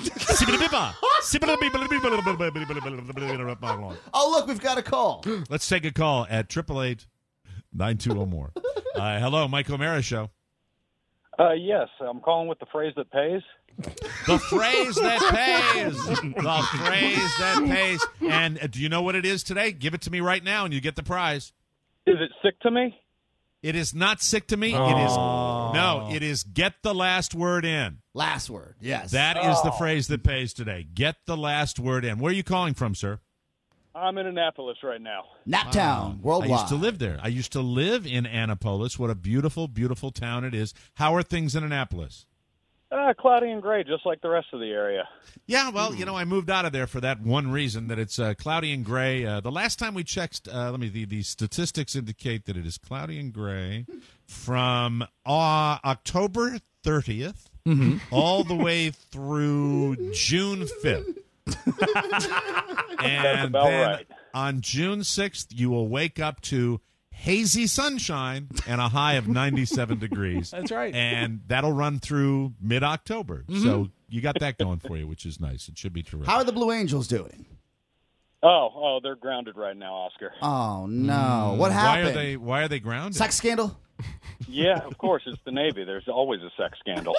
Oh, look, we've got a call. Let's take a call at eight eight eight, nine two zero, M O R E. Uh, hello, Mike O'Mara Show. Uh, yes, I'm calling with the phrase that pays. The phrase that pays. The phrase that pays. And uh, do you know what it is today? Give it to me right now, and you get the prize. Is it sick to me? It is not sick to me. It is no. It is get the last word in. Last word. Yes. That is the Oh. phrase that pays today. Get the last word in. Where are you calling from, sir? I'm in Annapolis right now. Naptown, I worldwide. used to live there. I used to live in Annapolis. What a beautiful, beautiful town it is. How are things in Annapolis? Uh, cloudy and gray, just like the rest of the area. Yeah, well, you know, I moved out of there for that one reason, that it's uh, cloudy and gray. Uh, the last time we checked, uh, let me, the, the statistics indicate that it is cloudy and gray from uh, October thirtieth all the way through June fifth. And about then right. on June sixth, you will wake up to hazy sunshine and a high of ninety-seven degrees. That's right. And that'll run through mid-October. So you got that going for you, which is nice. It should be terrific. How are the Blue Angels doing? Oh, oh, they're grounded right now, Oscar. Oh, no. What Why happened? are they Why are they grounded? Sex scandal? Yeah, of course, it's the Navy. There's always a sex scandal.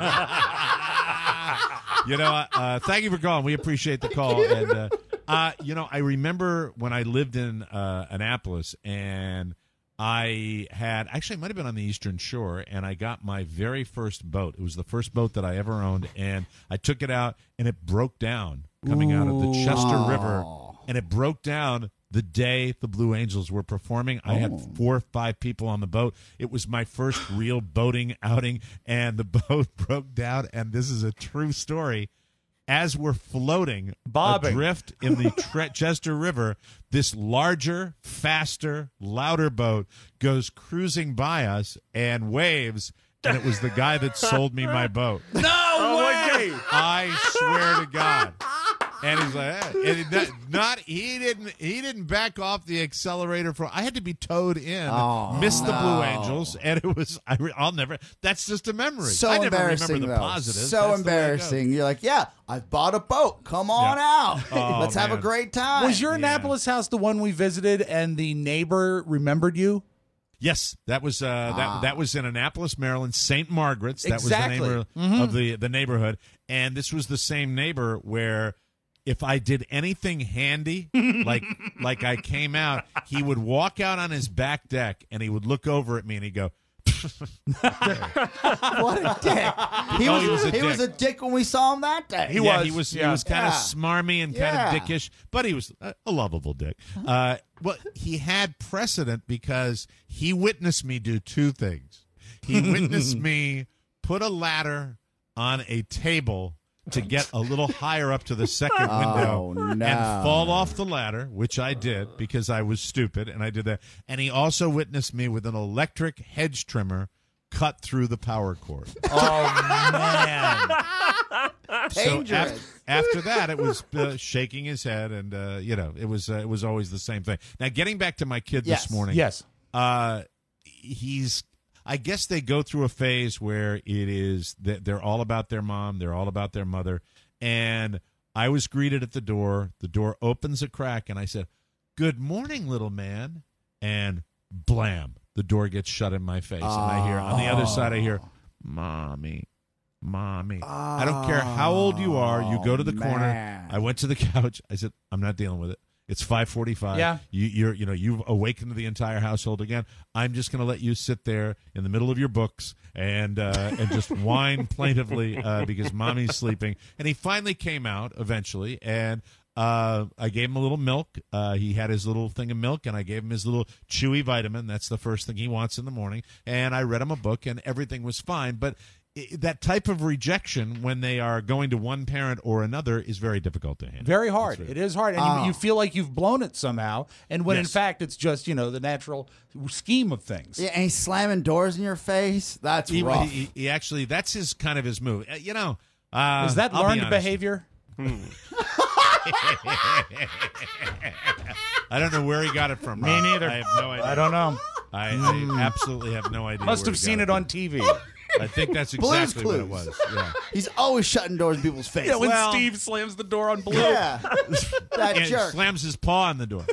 You know, uh, thank you for calling. We appreciate the call. And uh, uh, you know, I remember when I lived in uh, Annapolis, and I had actually it might have been on the Eastern Shore, and I got my very first boat. It was the first boat that I ever owned, and I took it out, and it broke down coming out of the Chester River, and it broke down the day the Blue Angels were performing. I had four or five people on the boat. It was my first real boating outing, and the boat broke down, and this is a true story. as we're floating Bobbing. adrift in the Tre- Chester River, this larger, faster, louder boat goes cruising by us and waves, and it was the guy that sold me my boat. No Oh, way! I swear to God. And he's like, eh. and it, not, not he didn't he didn't back off the accelerator for. I had to be towed in, Oh, missed the Blue no. Angels, and it was. I re, I'll never. That's just a memory. So I never embarrassing, remember the though. positives. So That's the way it goes. embarrassing. You're like, yeah, I've bought a boat. Come on Yeah. out. Oh, Let's have a man. great time. Was your Yeah. Annapolis house the one we visited and the neighbor remembered you? Yes, that was uh, Ah. that that was in Annapolis, Maryland, Saint Margaret's. That Exactly. was the neighbor Mhm. of the the neighborhood, and this was the same neighbor where if I did anything handy, like like I came out, he would walk out on his back deck and he would look over at me and he'd go, What a dick. He, Oh, was, he was a he was a dick. dick when we saw him that day. He yeah, was. He was. yeah. He was kind Yeah. of smarmy and kind Yeah. of dickish, but he was a, a lovable dick. Uh, well, he had precedent because he witnessed me do two things. He witnessed me put a ladder on a table to get a little higher up to the second window Oh, no. and fall off the ladder, which I did because I was stupid and I did that. And he also witnessed me with an electric hedge trimmer cut through the power cord. Oh man! So Dangerous. after, after that, it was uh, shaking his head, and uh, you know, it was uh, it was always the same thing. Now, getting back to my kid Yes. this morning, Yes. uh, he's. I guess they go through a phase where it is that they're all about their mom, they're all about their mother, and I was greeted at the door. The door opens a crack, and I said, "Good morning, little man," and blam, the door gets shut in my face, and I hear on the other side, I hear, "Mommy." Mommy. I don't care how old you are. You go to the corner. man. I went to the couch. I said, I'm not dealing with it. It's five forty-five. Yeah. You, you're, you know, you've awakened the entire household again. I'm just going to let you sit there in the middle of your books and uh, and just whine plaintively uh, because mommy's sleeping. And he finally came out eventually, and uh, I gave him a little milk. Uh, he had his little thing of milk, and I gave him his little chewy vitamin. That's the first thing he wants in the morning. And I read him a book, and everything was fine. But I- that type of rejection when they are going to one parent or another is very difficult to handle. Very hard. It's very- It is hard, and Oh. you, you feel like you've blown it somehow. And when in Yes. fact it's just you know the natural scheme of things. Yeah, and he's slamming doors in your face. That's He, rough. he, he actually, that's his kind of his move. Uh, You know, uh, Is that I'll be learned honest. behavior? I don't know where he got it from. Me Rob. neither. I have no idea. I don't know. I, I absolutely have no idea. Must where have he seen got it on T V. I think that's Blue's exactly what it Clues. was. Yeah. He's always shutting doors in people's face. Yeah, when Well- Steve slams the door on Blue. Yeah. that And jerk. slams his paw on the door.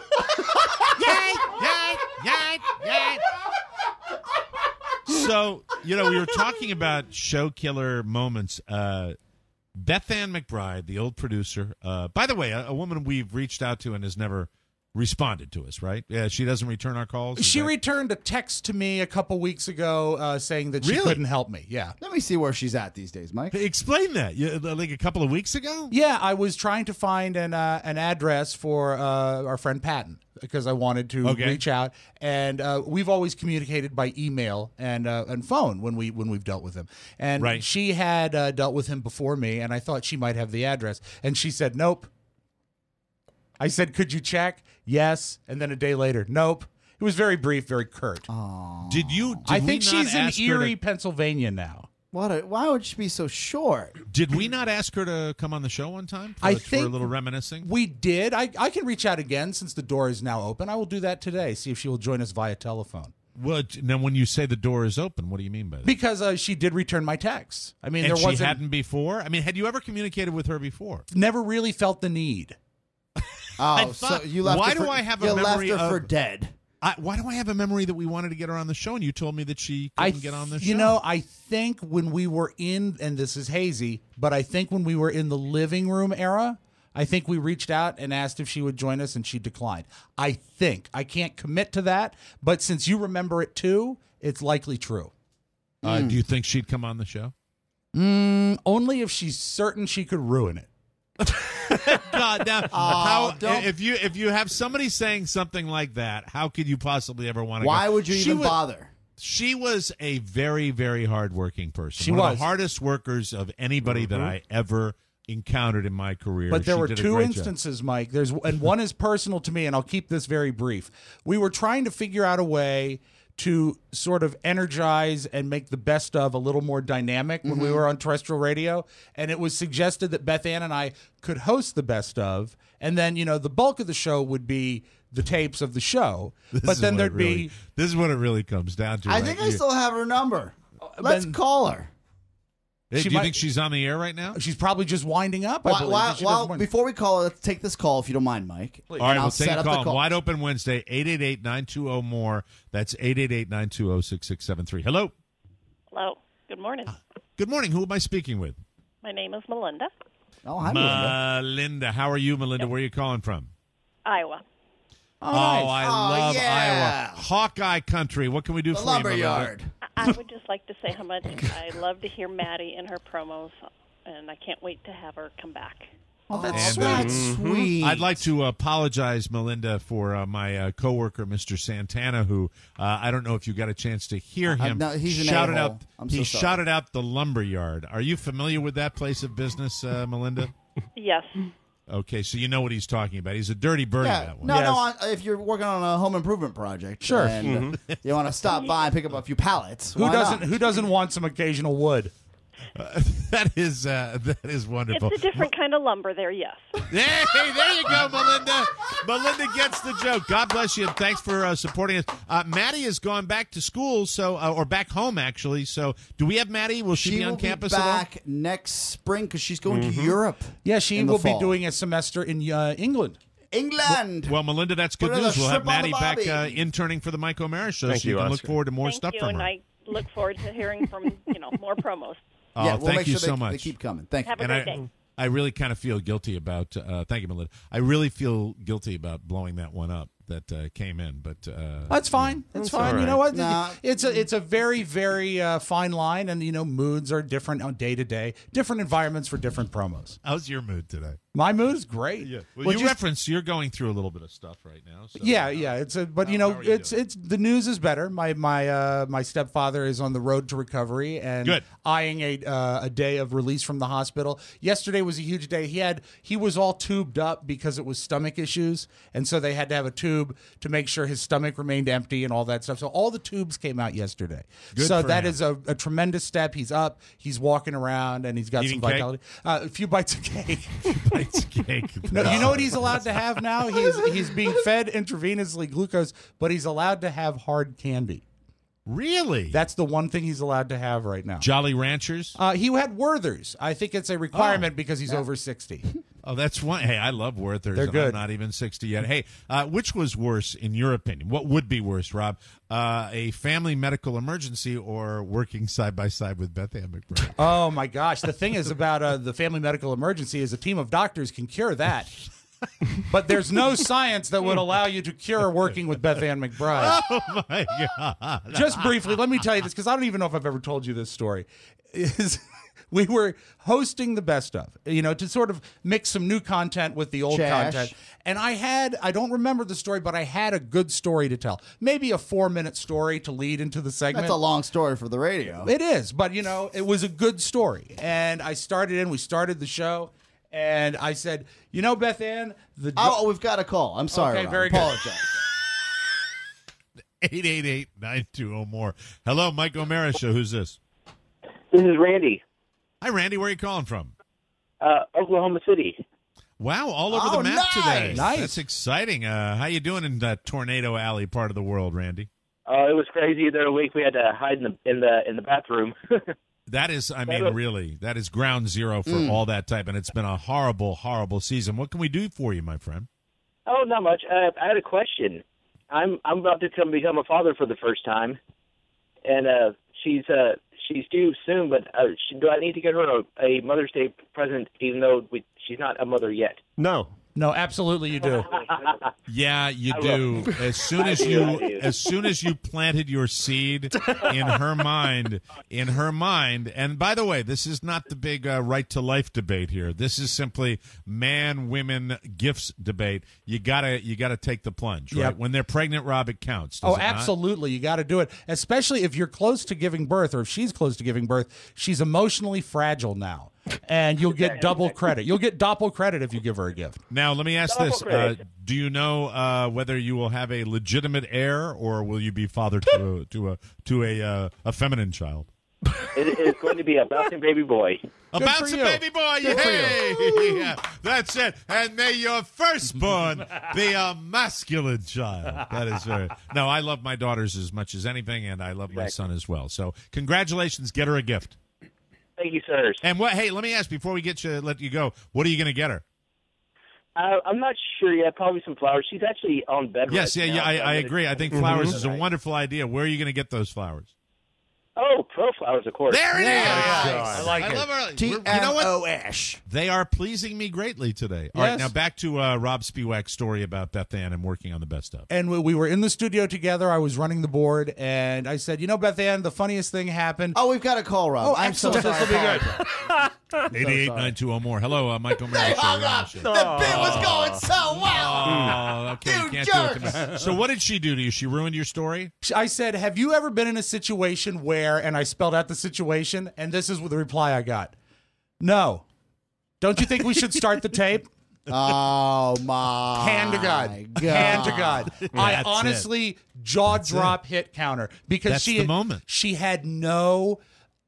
So, you know, we were talking about show killer moments. Uh, Beth Ann McBride, the old producer, uh, by the way, a, a woman we've reached out to and has never responded to us, right? Yeah, she doesn't return our calls. Is She that- returned a text to me a couple weeks ago uh, saying that she Really? couldn't help me. Yeah. Let me see where she's at these days, Mike. Explain that. You, like a couple of weeks ago? Yeah, I was trying to find an uh, an address for uh, our friend Patton because I wanted to Okay. reach out, and uh, we've always communicated by email and uh, and phone when we when we've dealt with him. And Right. she had uh, dealt with him before me, and I thought she might have the address, and she said nope. I said, could you check? Yes, and then a day later, nope. It was very brief, very curt. Did you? Did I we think not she's in ask her to- Erie, Pennsylvania now. What? A, why would she be so short? Did we not ask her to come on the show one time for, I for think a little reminiscing? We did. I, I can reach out again since the door is now open. I will do that today. See if she will join us via telephone. Well, now when you say the door is open, what do you mean by that? Because uh, she did return my text. I mean, and there she wasn't. hadn't before? I mean, had you ever communicated with her before? Never really felt the need. Oh, thought- so you left why her for, do I have you a left memory her for of- dead. I, why do I have a memory that we wanted to get her on the show, and you told me that she I, couldn't get on the show? you know, I think when we were in, and this is hazy, but I think when we were in the living room era, I think we reached out and asked if she would join us, and she declined. I think I can't commit to that, but since you remember it too, it's likely true. Uh, Do you think she'd come on the show? Mm, only if she's certain she could ruin it. God, now Oh, how don't- if you if you have somebody saying something like that, how could you possibly ever want to? Why go? would you She even was- bother? She was a very very hardworking person. She One of was. the hardest workers of anybody that I ever encountered in my career. But there She were did a two great job. instances, Mike. There's and one is personal to me, and I'll keep this very brief. We were trying to figure out a way to sort of energize and make the best of a little more dynamic when we Mhm. were on terrestrial radio, and it was suggested that Beth Ann and I could host the best of, and then you know the bulk of the show would be the tapes of the show, This but is then what there'd it really- be. This is what it really comes down to. I right? think I You- still have her number. Let's Ben- call her. Hey, she do you might- think she's on the air right now? She's probably just winding up. I While, believe, while, but she while- doesn't wind- before we call her, let's take this call if you don't mind, Mike. All right, And I'll we'll take set a up the call. call. Wide Open Wednesday, eight eight eight, nine two zero, M O R E. That's eight eight eight, nine two zero, six six seven three. Hello. Hello. Good morning. Good morning. Who am I speaking with? My name is Melinda. Oh, Melinda. How are you, Melinda? Where are you calling from? Iowa. Oh, I Oh, love yeah. Iowa. Hawkeye country. What can we do The for you, Melinda? lumberyard. I would just like to say how much I love to hear Maddie in her promos, and I can't wait to have her come back. Oh, that's And, uh, sweet. I'd like to apologize, Melinda, for uh, my uh, coworker, Mister Santana, who uh, I don't know if you got a chance to hear Uh, him. no, he's an shouted a-hole. out. I'm he so sorry. shouted out the lumberyard. Are you familiar with that place of business, uh, Melinda? Yes. Okay, so you know what he's talking about. He's a dirty birdie, Yeah, that one. no, no. On, if you're working on a home improvement project, Sure. and uh, you want to stop by and pick up a few pallets, Who why doesn't? not? Who doesn't want some occasional wood? Uh, that is uh, that is wonderful. It's a different kind of lumber there, yes. Hey, there you go, Melinda. Melinda gets the joke. God bless you, and thanks for uh, supporting us. Uh, Maddie has gone back to school, so uh, or back home actually. So, do we have Maddie? Will she, She be on will campus be at all? back next spring because she's going Mhm. to Europe. Yeah, she in the will be fall. doing a semester in uh, England. England. Well, Melinda, that's good Put a news. We'll have strip on the Maddie back bobby. uh, interning for the Mike O'Mara show, Thank so you, you, can look Oscar. forward to more Thank stuff you, from and her. I look forward to hearing from you know more promos. Oh, Yeah, we'll thank make you sure so they, much. they keep coming. Thank you. Have a and great I, day. I really kind of feel guilty about. Uh, thank you, Melinda. I really feel guilty about blowing that one up that uh, came in, but uh, That's fine. That's That's fine. all You know right. what? Nah. It's a it's a very very uh, fine line, and you know moods are different on day to day, different environments for different promos. how's your mood today? My mood is great. Yeah. Well, Well, you just- reference you're going through a little bit of stuff right now. So, Yeah, uh, yeah. It's a but you how know are you it's it's the news is better. My my uh, my stepfather is on the road to recovery and Good. eyeing a uh, a day of release from the hospital. Yesterday was a huge day. He had he was all tubed up because it was stomach issues, and so they had to have a tube to make sure his stomach remained empty and all that stuff. So all the tubes came out yesterday. Good so for that him. is a, a tremendous step. He's up. He's walking around and he's got Eating some cake? vitality. Uh, a few bites of cake. Bites of cake. No, you know what he's allowed to have now? He's he's being fed intravenously glucose, but he's allowed to have hard candy. Really? That's the one thing he's allowed to have right now. Jolly Ranchers? Uh, he had Werther's. I think it's a requirement because he's over sixty. Oh, that's one. Hey, I love Werther's. They're and good. I'm not even sixty yet. Hey, uh, which was worse in your opinion? What would be worse, Rob? Uh, a family medical emergency or working side by side with Beth Ann McBride? Oh my gosh! The thing is about uh, the family medical emergency is a team of doctors can cure that. But there's no science that would allow you to cure working with Beth Ann McBride. Oh my God! Just briefly, let me tell you this because I don't even know if I've ever told you this story. Is we were hosting the best of, you know, to sort of mix some new content with the old Chash. content. And I had, I don't remember the story, but I had a good story to tell. Maybe a four minute story to lead into the segment. That's a long story for the radio. It is, but you know, it was a good story. And I started in, we started the show, and I said, you know, Beth Ann, the Oh, we've got a call. I'm sorry. Okay, Rob. very good. Apologize. eight eight eight, nine two zero, M O R E. Hello, Mike O'Mara Show. Who's this? This is Randy, Hi, Randy. Where are you calling from? uh, Oklahoma City. Wow, all over Oh, the map today. nice. Nice. That's exciting. Uh, how you doing in that Tornado Alley part of the world, Randy? Uh, it was crazy. The other week we had to hide in the in the in the bathroom. That is, I mean, That- really, that is ground zero for Mm. all that type, and it's been a horrible, horrible season. What can we do for you, my friend? Oh, not much. Uh, I had a question. I'm I'm about to come become a father for the first time, and uh, she's uh, she's due soon. But uh, she, do I need to get her a, a Mother's Day present, even though we, she's not a mother yet? No. No, absolutely you do. Yeah, you I do. will. As soon I as do, you, I do. as soon as you planted your seed in her mind, in her mind. And by the way, this is not the big uh, right to life debate here. This is simply man, women, gifts debate. You gotta, you gotta take the plunge. Right? Yep. When they're pregnant, Rob, it counts. does Oh, it not? absolutely. You got to do it, especially if you're close to giving birth or if she's close to giving birth. She's emotionally fragile now. and you'll get double credit. You'll get double credit if you give her a gift. Now, let me ask Double this: uh, credit. do you know uh, whether you will have a legitimate heir, or will you be father to a to a to a uh, a feminine child? It is going to be a bouncing baby boy. A Good for bouncing you. baby boy, Good for yay! Yeah, that's it. And may your firstborn be a masculine child. That is very. No, I love my daughters as much as anything, and I love my son as well. So, congratulations. Get her a gift. Thank you, sirs. And what? Hey, let me ask before we get you, let you go. What are you going to get her? Uh, I'm not sure yet. Probably some flowers. She's actually on bed. Yes, right yeah, now, yeah. I, so I'm I gonna- agree. I think flowers is a wonderful idea. Where are you going to get those flowers? Oh, pro flowers, of course. There it is. I like I it. love her. T You know what? M O S. They are pleasing me greatly today. All right, Yes. now back to uh, Rob Spiewak's story about Beth Ann and working on the best of. And we- we were in the studio together. I was running the board, and I said, "You know, Beth Ann, the funniest thing happened." Oh, we've got a call, Rob. Oh, I'm so excellent. sorry. This will be good. eight eight nine two oh more. Hello, uh, Michael Mary. They hung up. The bit was going so well. Oh, okay. You You can't do it jerks. to me. So what did she do to you? She ruined your story? I said, "Have you ever been in a situation where?" And I spelled out the situation, and this is the reply I got. No. Don't you think we should start the tape? Oh my! Hand to God. God. Hand to God. I That's honestly jaw drop hit counter because That's she the moment. she had no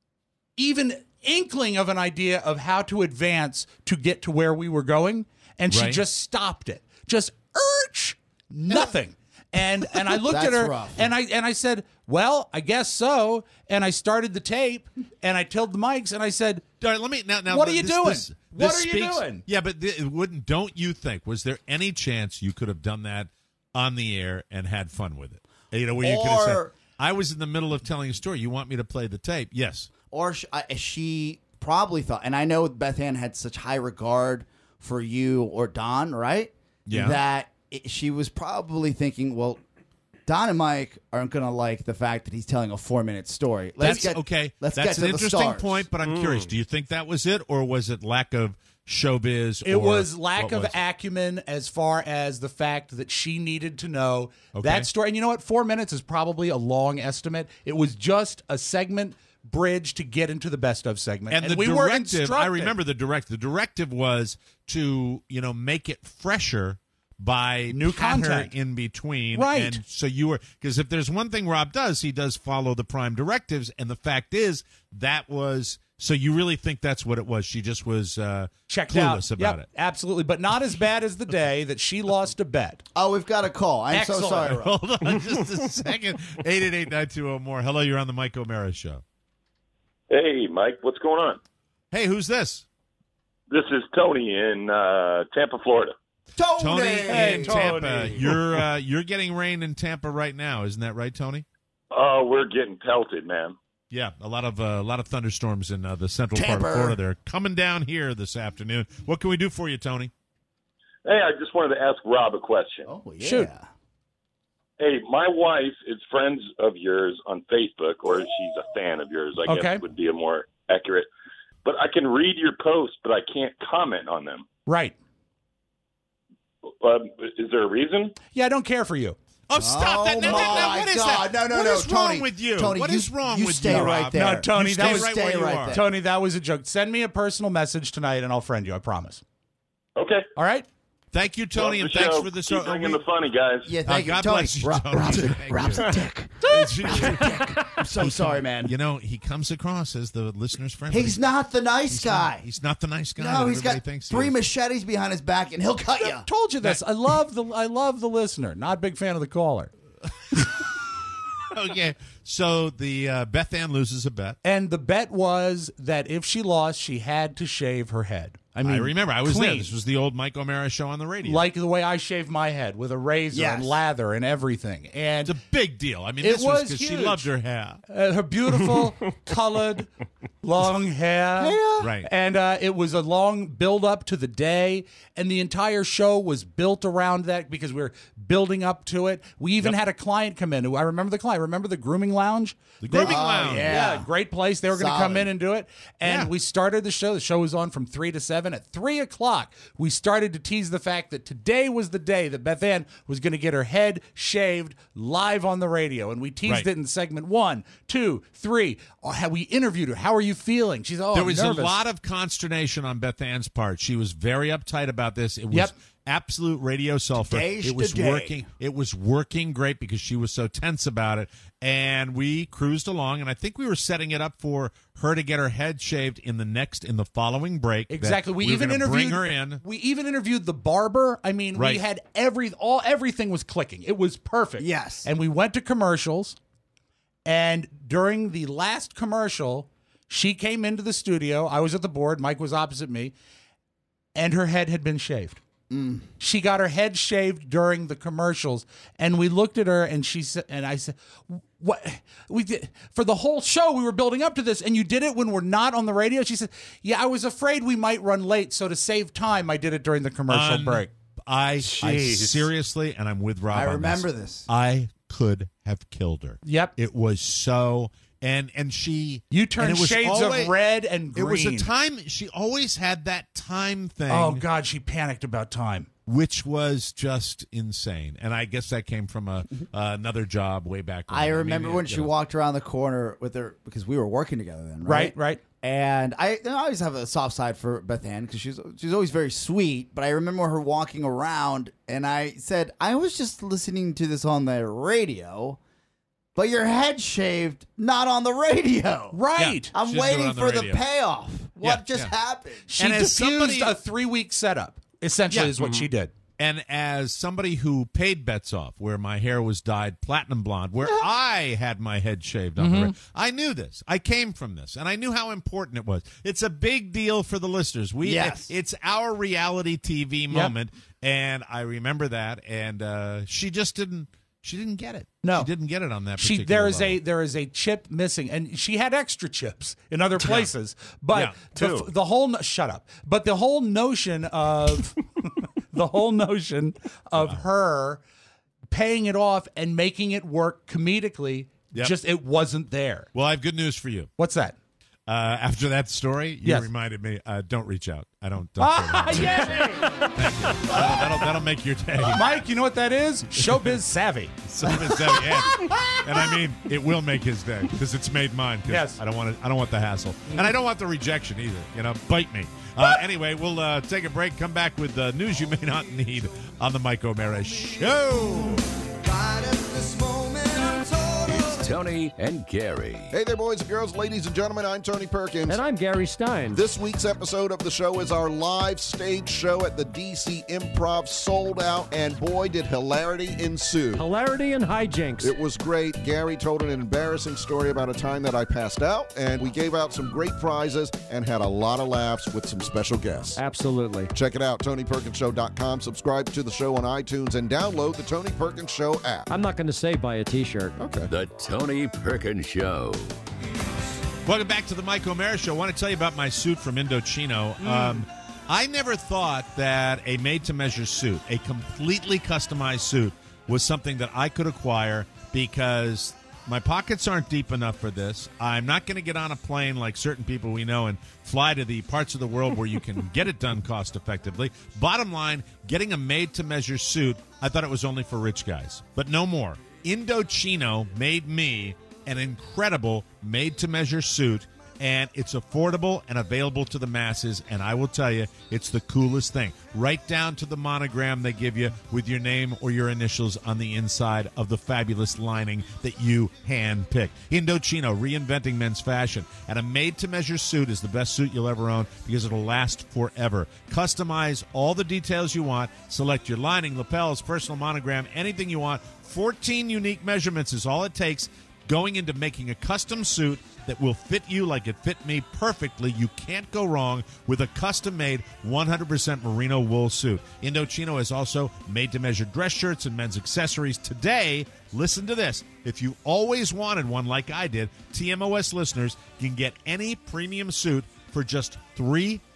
even inkling of an idea of how to advance to get to where we were going, and she Right. just stopped it. Just urge nothing. And and I looked at That's her rough. and I and I said, "Well, I guess so." And I started the tape and I tilled the mics and I said, All right, let me now. now What are you this- doing? this- What this are you speaks- doing? Yeah, but th- it wouldn't. Don't you think? Was there any chance you could have done that on the air and had fun with it? You know, where you could have said, Or- "I was in the middle of telling a story. You want me to play the tape?" Yes. Or sh- I, she probably thought, and I know Beth Ann had such high regard for you or Don, right? Yeah. That it, she was probably thinking, well, Don and Mike aren't going to like the fact that he's telling a four-minute story. Let's That's get okay. Let's That's get to an the interesting stars. point, but I'm curious. Do you think that was it, or was it lack of showbiz? It or was lack what of was it? acumen as far as the fact that she needed to know Okay. that story. And you know what? Four minutes is probably a long estimate. It was just a segment bridge to get into the best of segment. And, the we were directive, I instructed. remember the direct. The directive was to you know make it fresher by New pattern content. in between, Right. And so you were because if there's one thing Rob does, he does follow the prime directives. And the fact is that was so. You really think that's what it was? She just was uh, checked clueless out. about Yep, it. absolutely, but not as bad as the day that she lost a bet. Oh, we've got a call. I'm Excellent. so sorry, Rob. Hold on just a second. eight eight eight nine two oh more. Hello, you're on the Mike O'Mara Show. Hey, Mike, what's going on? Hey, who's this? This is Tony in uh, Tampa, Florida. Tony, Tony Hey, in Tony. Tampa. You're uh, you're getting rain in Tampa right now, isn't that right, Tony? Oh, we're getting pelted, man. Yeah, a lot of uh, a lot of thunderstorms in uh, the central part Tampa. of Florida. They're coming down here this afternoon. What can we do for you, Tony? Hey, I just wanted to ask Rob a question. Oh, yeah. Shoot. Hey, my wife is friends of yours on Facebook, or she's a fan of yours, I Okay. guess would be a more accurate. But I can read your posts, but I can't comment on them. Right. Um, is there a reason? Yeah, I don't care for you. Oh, stop that! No, no, no, my what is God. that? No, no, What no, is wrong Tony. with you? Tony, What you- is wrong you with stay you, right Rob? there. No, Tony, You that stay was right stay where you right are. there. Tony, that was a joke. Send me a personal message tonight, and I'll friend you. I promise. Okay. All right. Thank you, Tony, Love and the thanks show. for the Keep show. bringing We- the funny, guys. Yeah, Uh, thank you, God Tony. bless you, Rob- Tony. Rob's, a, Thank Rob's you. a dick. I'm so sorry, man. You know, he comes across as the listener's friend. He's not the nice He's guy. Not, he's not the nice guy. No, that he's everybody got thinks he three is. machetes behind his back, and he'll cut you. I told you this. I love the I love the listener. Not a big fan of the caller. Okay, so the uh, Beth Ann loses a bet. And the bet was that if she lost, she had to shave her head. I mean, I remember I was there. clean. This was the old Mike O'Mara show on the radio. Like the way I shave my head with a razor Yes. and lather and everything. And it's a big deal. I mean, It this was was because she huge. loved her hair. uh, her beautiful colored long hair. Right. And uh, it was a long build up to the day. And the entire show was built around that because we were building up to it. We even had a client come in who I remember the client. Remember the grooming lounge? The They- grooming lounge. Yeah. great place. They were going to come Solid. in and do it. And Yeah. we started the show. The show was on from three to seven. At three o'clock, we started to tease the fact that today was the day that Beth Ann was going to get her head shaved live on the radio. And we teased Right. it in segment one, two, three. Oh, how we interviewed her. How are you you feeling? She's oh, There I'm was nervous. a lot of consternation on Beth Ann's part. She was very uptight about this. It was Yep. absolute radio sulfur. Today's It was the day. working. It was working great because she was so tense about it. And we cruised along, and I think we were setting it up for her to get her head shaved in the next in the following break. that Exactly. We, were even gonna interviewed bring her in. We even interviewed the barber. I mean, we Right. had every all everything was clicking. It was perfect. Yes. And we went to commercials. And during the last commercial, she came into the studio. I was at the board. Mike was opposite me, and her head had been shaved. Mm. She got her head shaved during the commercials, and we looked at her, and she said, and I said, "What we did for the whole show? We were building up to this, and you did it when we're not on the radio." She said, "Yeah, I was afraid we might run late, so to save time, I did it during the commercial Un- break." I, I Jeez. seriously, and I'm with Rob. I on remember this. this. I could have killed her. Yep. It was so, and and she. You and turned it was shades always- of red and green. It was a time. She always had that time thing. Oh God, she panicked about time. Which was just insane, and I guess that came from a uh, another job way back when. I mean, remember you when know. she walked around the corner with her because we were working together then, Right, right? right. And I, I always have a soft side for Beth Ann because she's she's always very sweet. But I remember her walking around, and I said, "I was just listening to this on the radio, but your head shaved, not on the radio." Right. Yeah, I'm she didn't do it waiting on the for the radio. payoff. What Yeah, just yeah. happened? She And as diffused somebody- a three-week setup. Essentially, Yeah. is what Mhm. she did. And as somebody who paid bets off, where my hair was dyed platinum blonde, where I had my head shaved on the Mhm. red, I knew this. I came from this, and I knew how important it was. It's a big deal for the listeners. We, Yes. it's our reality T V moment, and I remember that. And uh, she just didn't. She didn't get it. No. she didn't get it on that. She particular there is a level. there is a chip missing, and she had extra chips in other places. But Yeah, the, two. the whole no- shut up. But the whole notion of the whole notion of her paying it off and making it work comedically, Yep. just it wasn't there. Well, I have good news for you. What's that? Uh, after that story, you Yes. reminded me. Uh, don't reach out. I don't. don't Ah, Thank you. yeah. That'll, that'll, that'll make your day. Mike, you know what that is? Showbiz savvy. Some of it's heavy, and, and I mean, it will make his day because it's made mine. 'cause Yes. I don't want to. I don't want the hassle, and I don't want the rejection either. You know, bite me. Uh, anyway, we'll uh, take a break. Come back with uh, news you may not need on the Mike O'Mara Show. It's Tony and Gary. Hey there, boys and girls, ladies and gentlemen. I'm Tony Perkins. And I'm Gary Stein. This week's episode of the show is our live stage show at the D C Improv, sold out, and boy, did hilarity ensue. Hilarity and hijinks. It was great. Gary told an embarrassing story about a time that I passed out, and we gave out some great prizes and had a lot of laughs with some special guests. Absolutely. Check it out, Tony Perkins Show dot com. Subscribe to the show on iTunes and download the Tony Perkins Show app. I'm not going to say buy a t-shirt. Okay. The Tony Perkins Show. Welcome back to the Mike O'Mara Show. I want to tell you about my suit from Indochino. Um, I never thought that a made-to-measure suit, a completely customized suit, was something that I could acquire because my pockets aren't deep enough for this. I'm not going to get on a plane like certain people we know and fly to the parts of the world where you can get it done cost-effectively. Bottom line, getting a made-to-measure suit, I thought it was only for rich guys. But no more. Indochino made me an incredible made-to-measure suit, and it's affordable and available to the masses, and I will tell you, it's the coolest thing. Right down to the monogram they give you with your name or your initials on the inside of the fabulous lining that you hand-picked. Indochino, reinventing men's fashion, and a made-to-measure suit is the best suit you'll ever own because it'll last forever. Customize all the details you want. Select your lining, lapels, personal monogram, anything you want. fourteen unique measurements is all it takes. Going into making a custom suit that will fit you like it fit me perfectly. You can't go wrong with a custom-made one hundred percent merino wool suit. Indochino has also made-to-measure dress shirts and men's accessories. Today, listen to this. If you always wanted one like I did, T M O S listeners can get any premium suit for just three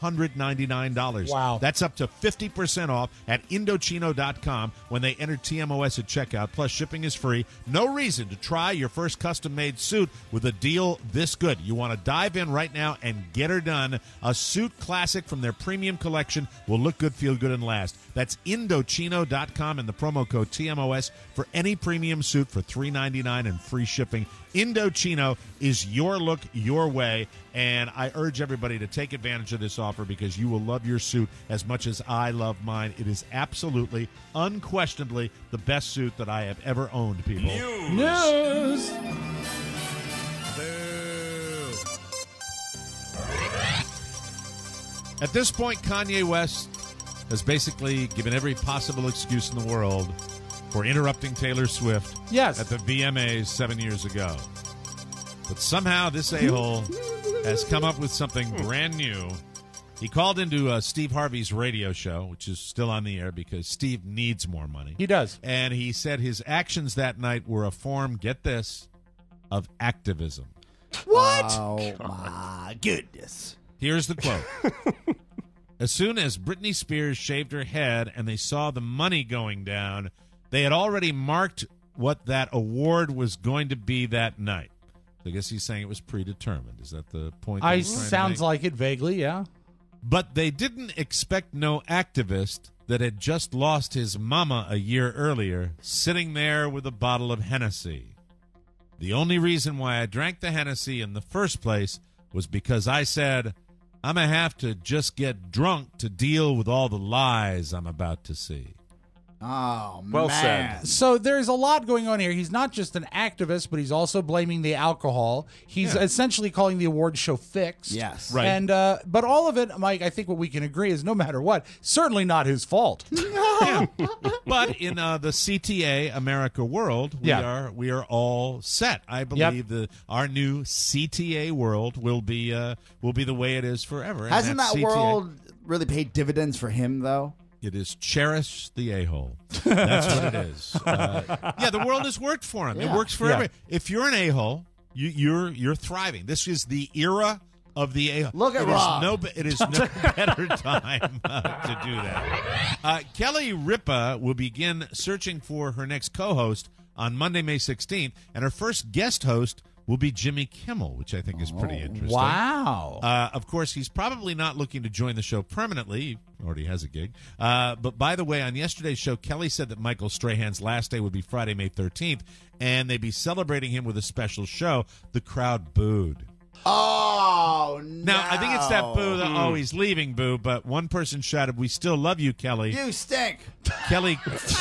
hundred ninety-nine dollars. Wow. That's up to fifty percent off at Indochino dot com when they enter T M O S at checkout. Plus, shipping is free. No reason to try your first custom-made suit with a deal this good. You want to dive in right now and get her done. A suit classic from their premium collection will look good, feel good, and last. That's Indochino dot com and the promo code T M O S for any premium suit for three ninety-nine and free shipping. Indochino is your look, your way, and I urge everybody to take advantage of this offer because you will love your suit as much as I love mine. It is absolutely, unquestionably the best suit that I have ever owned, people. News. At this point, Kanye West has basically given every possible excuse in the world for interrupting Taylor Swift Yes. at the V M As seven years ago. But somehow this a-hole has come up with something brand new. He called into uh, Steve Harvey's radio show, which is still on the air because Steve needs more money. He does. And he said his actions that night were a form, get this, of activism. What? Oh, my goodness. Here's the quote. As soon as Britney Spears shaved her head and they saw the money going down, they had already marked what that award was going to be that night. So I guess he's saying it was predetermined. Is that the point? That I he's trying to sounds make? like it vaguely, yeah. But they didn't expect no activist that had just lost his mama a year earlier sitting there with a bottle of Hennessy. The only reason why I drank the Hennessy in the first place was because I said, I'm going to have to just get drunk to deal with all the lies I'm about to see. Oh, Well man. said. So there's a lot going on here. He's not just an activist, but he's also blaming the alcohol. He's Yeah. essentially calling the award show fixed. Yes. Right. And uh, but all of it, Mike, I think what we can agree is no matter what, certainly not his fault. Yeah. But in uh, the C T A America world, we Yeah. are we are all set. I believe the our new C T A world will be uh, will be the way it is forever. And Hasn't that's that C T A. world really paid dividends for him, though? It is cherish the a-hole. That's what it is. Uh, yeah, the world has worked for him. It Yeah. works for Yeah. every. If you're an a-hole, you, you're you're thriving. This is the era of the a-hole. Look at It is Rob. no, be- it is no better time uh, to do that. Uh, Kelly Ripa will begin searching for her next co-host on Monday, May sixteenth, and her first guest host will be Jimmy Kimmel, which I think is pretty interesting. Wow. Uh, of course, he's probably not looking to join the show permanently. He already has a gig. Uh, but by the way, on yesterday's show, Kelly said that Michael Strahan's last day would be Friday, May thirteenth, and they'd be celebrating him with a special show. The crowd booed. Oh, no. Now, I think it's that boo that, oh, he's leaving, boo, but one person shouted, we still love you, Kelly. You stink. Kelly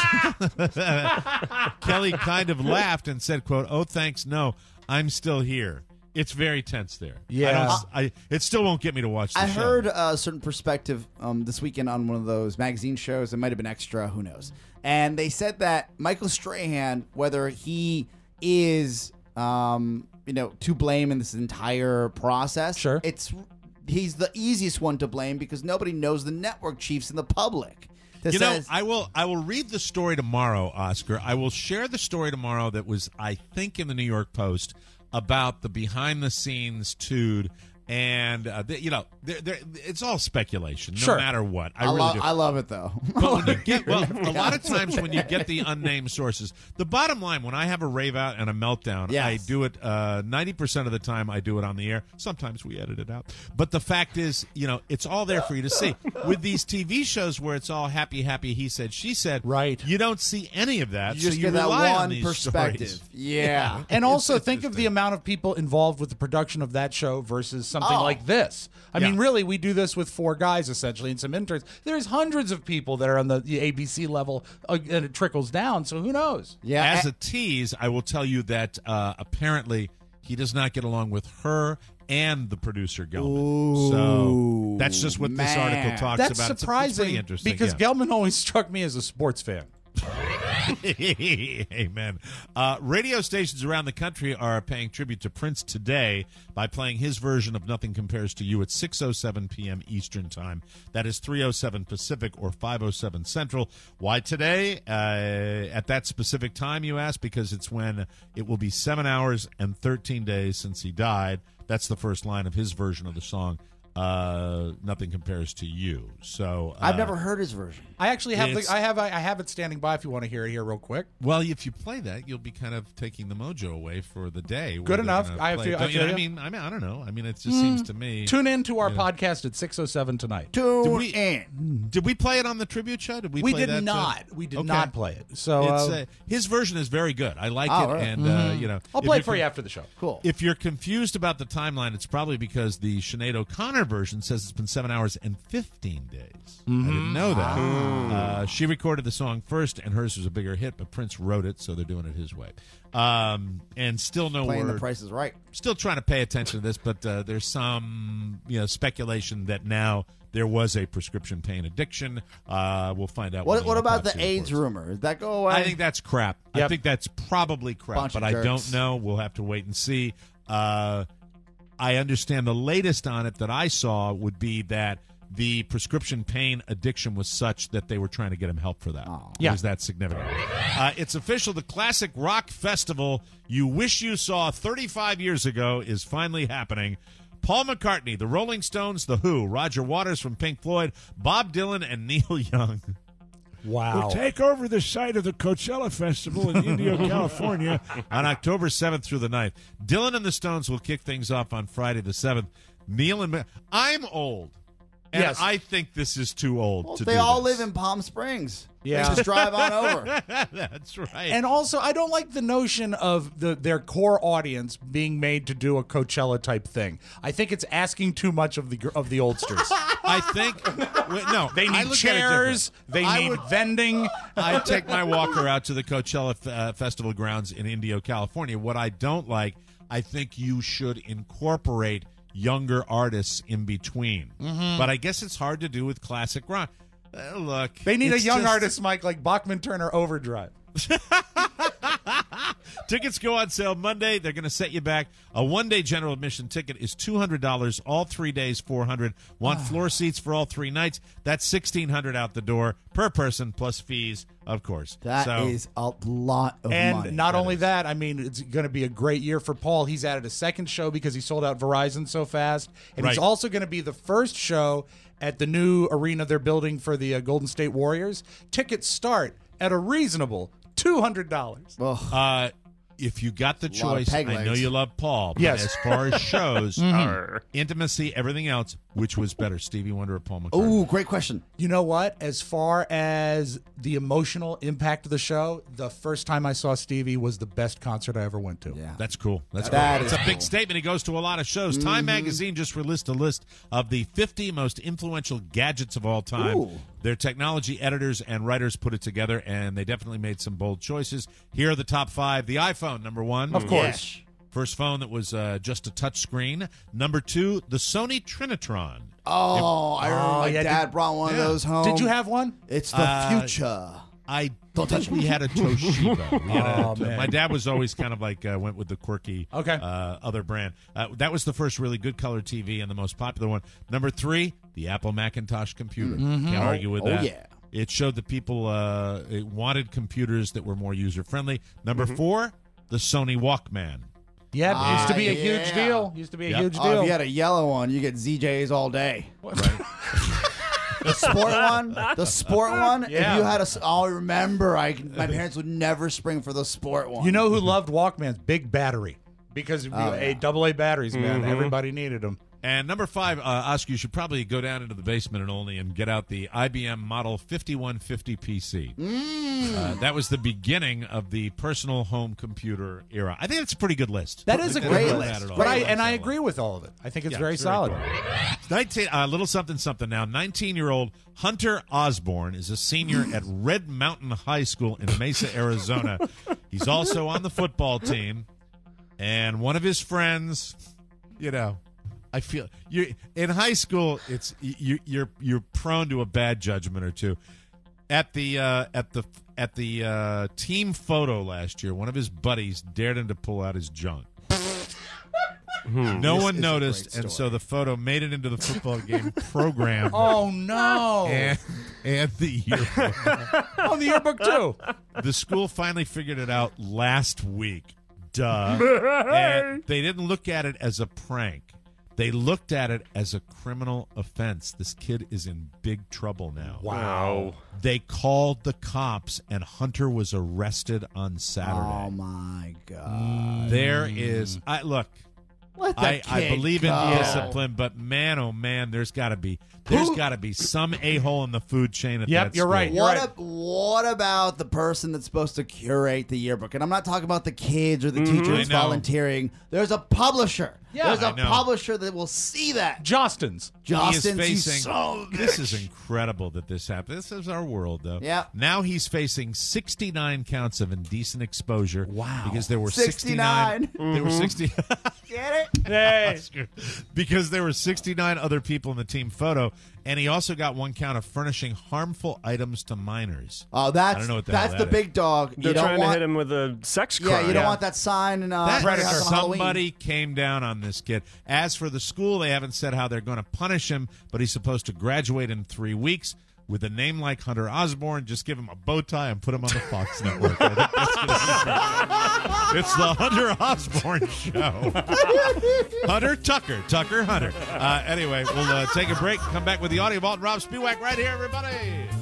Kelly kind of laughed and said, quote, oh, thanks, no, I'm still here. It's very tense there. Yeah. I don't, I, it still won't get me to watch the I show. heard a certain perspective um, this weekend on one of those magazine shows. It might have been Extra, who knows. And they said that Michael Strahan, whether he is, um, you know, to blame in this entire process, Sure. it's he's the easiest one to blame because nobody knows the network chiefs and the public. That You says, know, I will I will read the story tomorrow, Oscar. I will share the story tomorrow that was, I think, in the New York Post about the behind-the-scenes tood. And, uh, th- you know, they're, they're, it's all speculation, no Sure. matter what. I, I, really lo- do. I love it, though. But when you get, well, a lot of times when you get the unnamed sources, the bottom line, when I have a rave out and a meltdown, Yes. I do it uh, ninety percent of the time I do it on the air. Sometimes we edit it out. But the fact is, you know, it's all there for you to see. With these T V shows where it's all happy, happy, he said, she said, Right. you don't see any of that. You so just you get that rely on one these perspective. stories. Yeah. And It's also think of interesting. the amount of people involved with the production of that show versus something Oh. like this. I Yeah. mean, really, we do this with four guys essentially and some interns. There's hundreds of people that are on the, the A B C level, uh, and it trickles down. So who knows? Yeah. As a tease, I will tell you that uh, apparently he does not get along with her and the producer Gelman. So that's just what this article man. talks That's about. It's- surprising it's pretty interesting because yeah. Gelman always struck me as a sports fan. Amen. Uh, radio stations around the country are paying tribute to Prince today by playing his version of Nothing Compares to You at six oh seven p.m. Eastern Time. That is three oh seven Pacific or five oh seven Central. Why today? Uh, at that specific time, you ask? Because it's when it will be seven hours and thirteen days since he died. That's the first line of his version of the song. uh, Nothing Compares to You. So uh, I've never heard his version. I actually have It's- the, I have I have it standing by if you want to hear it here real quick. Well, if you play that, you'll be kind of taking the mojo away for the day. where Good they're enough. gonna I play. feel- I Don't you know feel what I you. mean, I mean, I don't know. I mean, it just seems Mm. to me. Tune in to our you know. podcast at six oh seven tonight. Tune Did we- in. Did we play it on the tribute show? Did we? We play did that too? not. We did Okay. not play it. So It's, uh, uh, his version is very good. I like Oh, it, really? and uh, Mhm. you know, I'll if play you're it for you after the show. Cool. If you're confused about the timeline, it's probably because the Sinead O'Connor version says it's been seven hours and fifteen days. I didn't know that. Uh, she recorded the song first, and hers was a bigger hit, but Prince wrote it, so they're doing it his way. Um, and still no Playing word. The Price is Right. Still trying to pay attention to this, but uh, there's some you know speculation that now there was a prescription pain addiction. Uh, we'll find out. when What, what about the autopsy AIDS reports. rumor? Did that go away? I think that's crap. I Yep. think that's probably crap, Bunch of but I jerks. don't know. We'll have to wait and see. Uh, I understand the latest on it that I saw would be that the prescription pain addiction was such that they were trying to get him help for that. It Yeah. was that significant. Uh, it's official. The Classic Rock Festival you wish you saw thirty-five years ago is finally happening. Paul McCartney, the Rolling Stones, The Who, Roger Waters from Pink Floyd, Bob Dylan, and Neil Young. Wow. Will take over the site of the Coachella Festival in Indio, California. On October seventh through the ninth. Dylan and the Stones will kick things off on Friday the seventh. Neil and I'm old. And Yes. I think this is too old Well, to they do all this. live in Palm Springs. Yeah. They just drive on over. That's right. And also, I don't like the notion of the their core audience being made to do a Coachella type thing. I think it's asking too much of the gr- of the oldsters. I think wait, no, They I need look at it chairs. different. They I need would- vending. I'd take my walker out to the Coachella f- uh, Festival grounds in Indio, California. What I don't like, I think you should incorporate younger artists in between. Mhm. But I guess it's hard to do with classic rock. Uh, look, They need a it's young just- artist, Mike, like Bachman Turner Overdrive. Tickets go on sale Monday. They're going to set you back. A one-day general admission ticket is two hundred dollars. All three days, four hundred dollars. Want floor seats for all three nights? That's sixteen hundred dollars out the door per person, plus fees, of course. That is so, a lot of And money. not only that, I mean, it's going to be a great year for Paul. He's added a second show because he sold out Verizon so fast. And he's Right. also going to be the first show at the new arena they're building for the uh, Golden State Warriors. Tickets start at a reasonable two hundred dollars. uh, if you got the A lot of choice, peg I know legs. you love Paul, but Yes. as far as shows, Mhm. intimacy, everything else, which was better, Stevie Wonder or Paul McCartney? Ooh, great question. You know what? As far as the emotional impact of the show, the first time I saw Stevie was the best concert I ever went to. Yeah. That's cool. That's That cool. is It's a big cool. statement. He goes to a lot of shows. Time Magazine just released a list of the fifty most influential gadgets of all time. Ooh. Their technology editors and writers put it together, and they definitely made some bold choices. Here are the top five. The iPhone, number one. Of course. First phone that was uh, just a touch screen. Number two, the Sony Trinitron. Oh, I remember Oh, my yeah, dad did- brought one yeah. of those home. Did you have one? It's the Uh, future. I Don't touch think we had a Toshiba. We had a- Oh, man. My dad was always kind of like uh, went with the quirky Okay. uh, other brand. Uh, that was the first really good color T V and the most popular one. Number three, the Apple Macintosh computer. Mhm. Can't argue with Oh, that. yeah. It showed that people uh, it wanted computers that were more user friendly. Number four, the Sony Walkman. Yeah, it used to be a Ah, huge yeah. deal. Used to be a Yep. huge Oh, deal. if you had a yellow one, you get Z Js all day. The sport one, the sport one. Yeah. If you had a, s- oh, I remember, I my parents would never spring for the sport one. You know who loved Walkmans? Big battery. Because of Oh, the yeah. a double A batteries, man. Mhm. Everybody needed them. And number five, uh, Oscar, you should probably go down into the basement and only and get out the I B M Model fifty-one fifty P C. Mm. Uh, that was the beginning of the personal home computer era. I think it's a pretty good list. That is a I think great that's not list. bad at all. But I Great and I list. agree with all of it. I think it's Yeah, very it's very solid. cool. nineteen, a uh, little something something now. nineteen-year-old Hunter Osborne is a senior at Red Mountain High School in Mesa, Arizona. He's also on the football team, and one of his friends, you know, I feel you in high school. It's you, you're you're prone to a bad judgment or two. At the uh, at the at the uh, team photo last year, one of his buddies dared him to pull out his junk. No This one is a noticed, great and so story. the photo made it into the football game program. Oh no! and, and the yearbook. Oh, the yearbook too. The school finally figured it out last week. Duh. And they didn't look at it as a prank. They looked at it as a criminal offense. This kid is in big trouble now. Wow. They called the cops, and Hunter was arrested on Saturday. Oh, my God. There is... I Look, Let I, that I kid believe in go. discipline, but man, oh, man, there's got to be... There's got to be some a-hole in the food chain at that school. What, a, what about the person that's supposed to curate the yearbook? And I'm not talking about the kids or the Mhm. teachers I know. volunteering. There's a publisher. Yeah, There's a I know. publisher that will see that. Jostens. Jostens, He you is facing, son of a this bitch. is incredible that this happened. This is our world, though. Yeah. Now he's facing sixty-nine counts of indecent exposure. Wow. Because there were sixty-nine. sixty-nine. There were Mhm. sixty. Get it? Hey. Because there were sixty-nine other people in the team photo, and he also got one count of furnishing harmful items to minors. Oh, that's I don't know what the that's hell the that big is. dog. They're you don't trying want, to hit him with a sex crime. Yeah, you don't want that sign in uh, That- Freddy's House on Halloween. somebody came down on this kid. As for the school, they haven't said how they're going to punish him, but he's supposed to graduate in three weeks. With a name like Hunter Osborne, just give him a bow tie and put him on the Fox network. I think that's gonna be- It's the Hunter Osborne Show. Hunter Tucker. Tucker Hunter. Uh, anyway, we'll uh, take a break, come back with the Audio Vault and Rob Spiewak right here, everybody.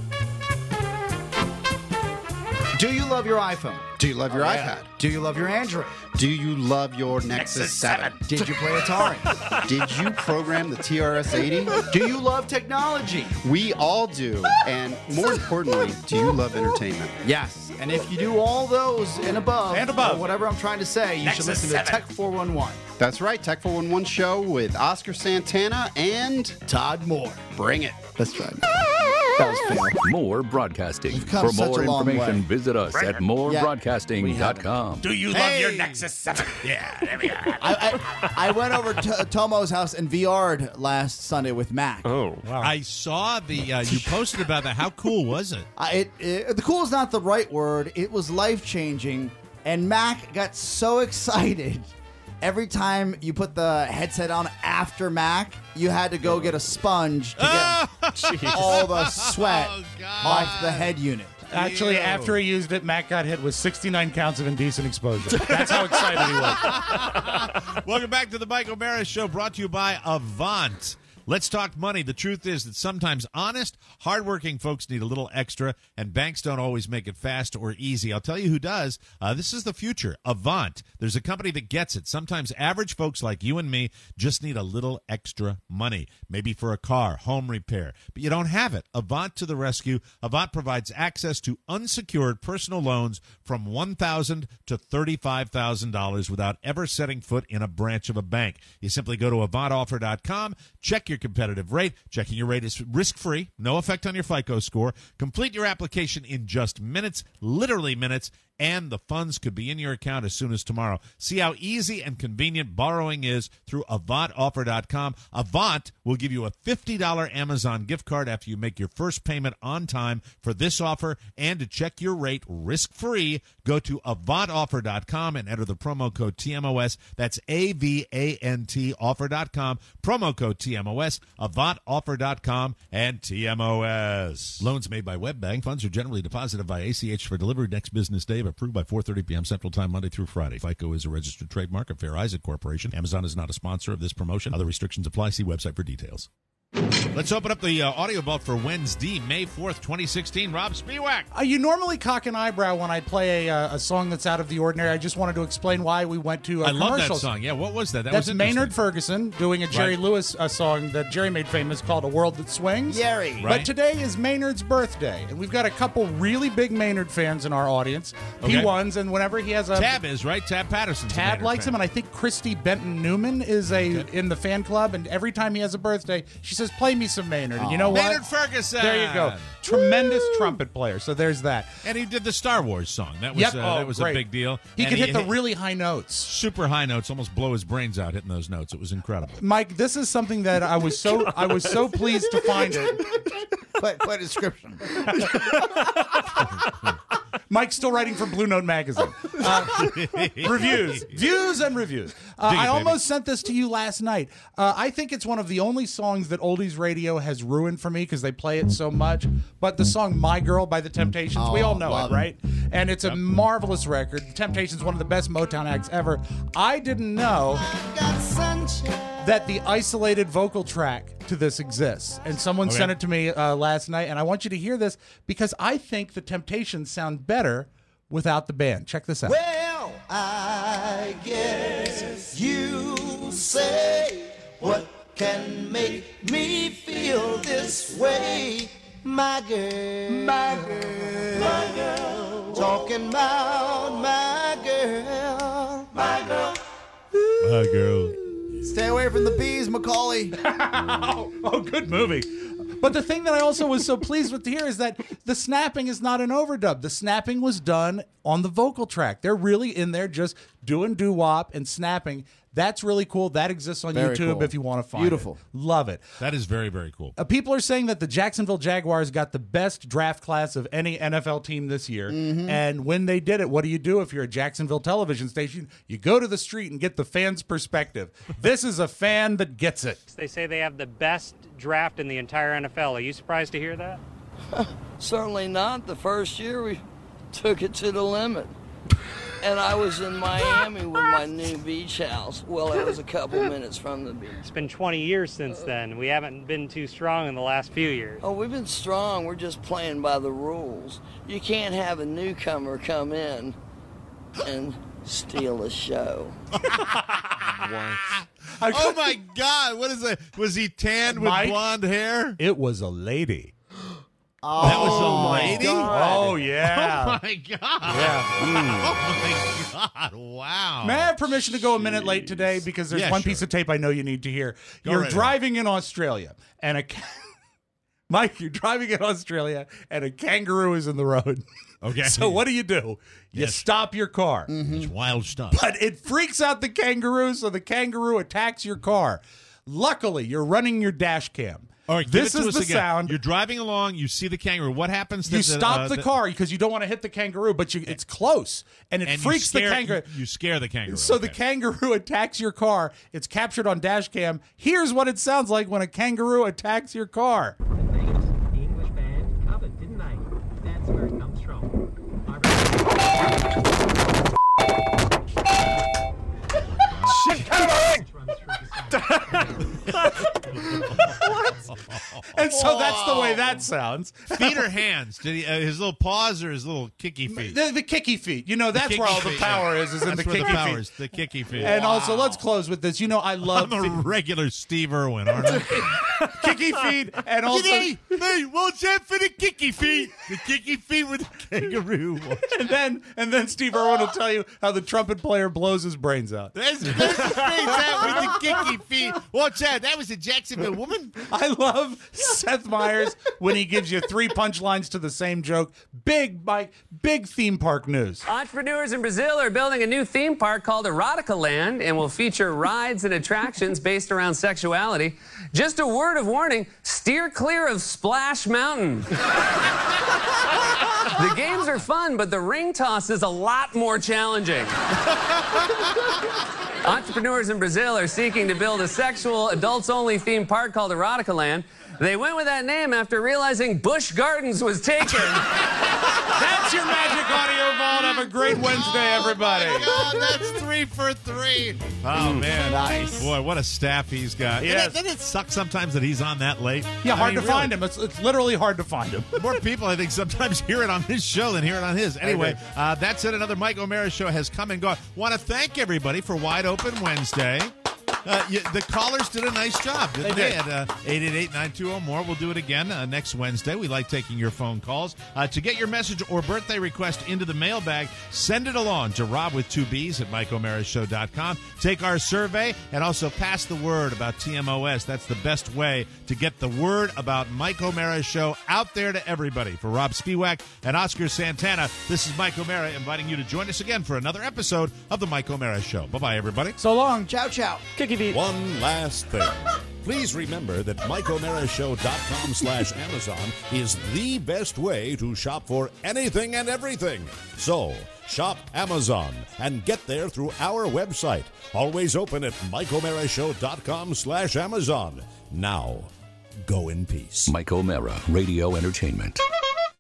Do you love your iPhone? Do you love your Oh, yeah. iPad? Do you love your Android? Do you love your Nexus, Nexus seven? seven. Did you play Atari? Did you program the T R S eighty? Do you love technology? We all do. And more importantly, do you love entertainment? Yes, and if you do all those and above, And above. or whatever I'm trying to say, you should Nexus listen seven. to Tech four one one. That's right, Tech four one one show with Oscar Santana and Todd Moore. Bring it. Let's try it. That was fair. More broadcasting. come For such more a long information, way. visit us Bring at it. more Yeah, broadcasting dot com. Do you love your Nexus seven? Yeah, there we are. I, I, I went over to Tomo's house and V R'd last Sunday with Mac. Oh, wow. I saw the, uh, you posted about that. How cool was it? I, it, it, the cool is not the right word. It was life changing, and Mac got so excited. Every time you put the headset on after Mac, you had to go get a sponge to get all the sweat off the head unit. Actually, after he used it, Matt got hit with sixty-nine counts of indecent exposure. That's how excited he was. Welcome back to the Mike O'Mara Show, brought to you by Avant. Let's talk money. The truth is that sometimes honest, hardworking folks need a little extra, and banks don't always make it fast or easy. I'll tell you who does. Uh, this is the future. Avant. There's a company that gets it. Sometimes average folks like you and me just need a little extra money, maybe for a car, home repair, but you don't have it. Avant to the rescue. Avant provides access to unsecured personal loans from one thousand dollars to thirty-five thousand dollars without ever setting foot in a branch of a bank. You simply go to avant offer dot com, check your competitive rate. Checking your rate is risk-free, no effect on your FICO score. Complete your application in just minutes, literally minutes, and the funds could be in your account as soon as tomorrow. See how easy and convenient borrowing is through avant offer dot com. Avant will give you a fifty dollars Amazon gift card after you make your first payment on time for this offer. And to check your rate risk-free, go to avant offer dot com and enter the promo code T M O S. That's A V A N T offer dot com. Promo code T M O S, avant offer dot com, and T M O S. Loans made by WebBank. Funds are generally deposited by A C H for delivery next business day, approved by four thirty p.m. Central Time, Monday through Friday. FICO is a registered trademark of Fair Isaac Corporation. Amazon is not a sponsor of this promotion. Other restrictions apply. See website for details. Let's open up the uh, audio vault for Wednesday, May fourth, twenty sixteen. Rob Spiewak. Uh, you normally cock an eyebrow when I play a, uh, a song that's out of the ordinary. I just wanted to explain why we went to uh, I love that commercials. song. Yeah, what was that? That That's was interesting. Maynard Ferguson doing a Jerry Right. Lewis uh, song that Jerry made famous called A World That Swings. Jerry. But Right. today is Maynard's birthday, and we've got a couple really big Maynard fans in our audience. Okay. P ones, and whenever he has a... Tab is, right? Tab Patterson's a Tab Maynard likes fan. him, and I think Christy Benton Newman is a in the fan club, and every time he has a birthday, she says, play me some Maynard. And you know what? Maynard Ferguson. There you go. Tremendous trumpet player. So there's that. And he did the Star Wars song. That was Yep. uh, Oh, that was great. a big deal. He And could hit the really high notes. super high notes, almost blow his brains out hitting those notes. It was incredible. Mike, this is something that I was so I was so pleased to find it. Quite, quite a description. Mike's still writing for Blue Note magazine. Uh, reviews, views, and reviews. Uh, Dig it, I baby. almost sent this to you last night. Uh, I think it's one of the only songs that oldies radio has ruined for me because they play it so much. But the song "My Girl" by the Temptations, we Oh, all know it, love it. right? And it's a marvelous record. The Temptations, one of the best Motown acts ever. I didn't know. Got sunshine that the isolated vocal track to this exists. And someone Okay. sent it to me uh, last night, and I want you to hear this because I think the Temptations sound better without the band. Check this out. Well, I guess you say, what can make me feel this way? My girl, my girl, my girl, talking about my girl, my girl. My girl. Stay away from the bees, Macaulay. oh, oh, good movie. But the thing that I also was so pleased with to hear is that the snapping is not an overdub. The snapping was done on the vocal track. They're really in there just doing doo-wop and snapping. That's really cool. That exists on Very YouTube cool. if you want to find Beautiful. it. Love it. That is very, very cool. Uh, people are saying that the Jacksonville Jaguars got the best draft class of any N F L team this year. Mhm. And when they did it, what do you do if you're a Jacksonville television station? You go to the street and get the fan's perspective. This is a fan that gets it. They say they have the best draft in the entire N F L. Are you surprised to hear that? Certainly not. The first year we took it to the limit. And I was in Miami with my new beach house. Well, it was a couple minutes from the beach. It's been twenty years since then. We haven't been too strong in the last few years. Oh, we've been strong. We're just playing by the rules. You can't have a newcomer come in and steal a show. Oh my God! What is that? Was he tanned with Mike? blonde hair? It was a lady. Oh, That was a lady? Oh, yeah. Oh my God! Yeah. Oh my God! Wow! May I have permission to go a minute late today because there's Yeah, one sure. piece of tape I know you need to hear. Go You're right driving in Australia and a ca- Mike, you're driving in Australia and a kangaroo is in the road. Okay. So what do you do? You Yes. stop your car. It's wild stuff. But it freaks out the kangaroo, so the kangaroo attacks your car. Luckily, you're running your dash cam. All right, give this it to is us the again. sound. You're driving along. You see the kangaroo. What happens? to You stop uh, the car because you don't want to hit the kangaroo, but you, it's close, and it and you freaks scare- the kangaroo. You, you scare the kangaroo. So the Okay. kangaroo attacks your car. It's captured on dash cam. Here's what it sounds like when a kangaroo attacks your car. English band covered, didn't they? That's where it comes from. And so that's the way that sounds. Feet or hands? Did he? Uh, his little paws or his little kicky feet? The, the kicky feet. You know, that's The where all kicky the feet, power yeah. is, is in That's the where kicky the power feet. is, the kicky feet. And also, let's close with this. You know, I love I'm a regular Steve Irwin, aren't I? kicky feet, and also, Hey, hey, what's that for the kicky feet? The kicky feet with the kangaroo. and then and then Steve Irwin will tell you how the trumpet player blows his brains out. That's, that's the face out with the kicky feet. What's that? That was a Jacksonville woman? I love Seth Meyers when he gives you three punchlines to the same joke. Big, Mike, big theme park news. Entrepreneurs in Brazil are building a new theme park called Erotica Land and will feature rides and attractions based around sexuality. Just a word of warning, steer clear of Splash Mountain. The games are fun, but the ring toss is a lot more challenging. Entrepreneurs in Brazil are seeking to build a sexual, adults-only theme park called Erotica Land. They went with that name after realizing Busch Gardens was taken. That's your Magic Audio Vault. Have a great Wednesday, everybody. Oh, that's three for three. Oh, man. Nice. Boy, what a staff he's got. Yes. Doesn't it suck sometimes that he's on that late? Yeah, I hard mean, to find really. him. It's, it's literally hard to find him. More people, I think, sometimes hear it on his show than hear it on his. Anyway, uh, that's it. Another Mike O'Mara show has come and gone. Want to thank everybody for Wide Open Wednesday. Uh, you, the callers did a nice job, didn't They they? did. At uh, eight eight eight, nine two zero, more. We'll do it again uh, next Wednesday. We like taking your phone calls. Uh, to get your message or birthday request into the mailbag, send it along to Rob with two B's at Mike O'Mara Show dot com. Take our survey and also pass the word about T M O S. That's the best way to get the word about Mike O'Mara Show out there to everybody. For Rob Spiewak and Oscar Santana, this is Mike O'Mara inviting you to join us again for another episode of the Mike O'Mara Show. Bye-bye, everybody. So long. Ciao, ciao. Kicky feet. One last thing. Please remember that Mike O'Mara Show dot com slash Amazon is the best way to shop for anything and everything. So, shop Amazon and get there through our website. Always open at Mike O'Mara Show dot com slash Amazon. Now, go in peace. Mike O'Mara, Radio Entertainment.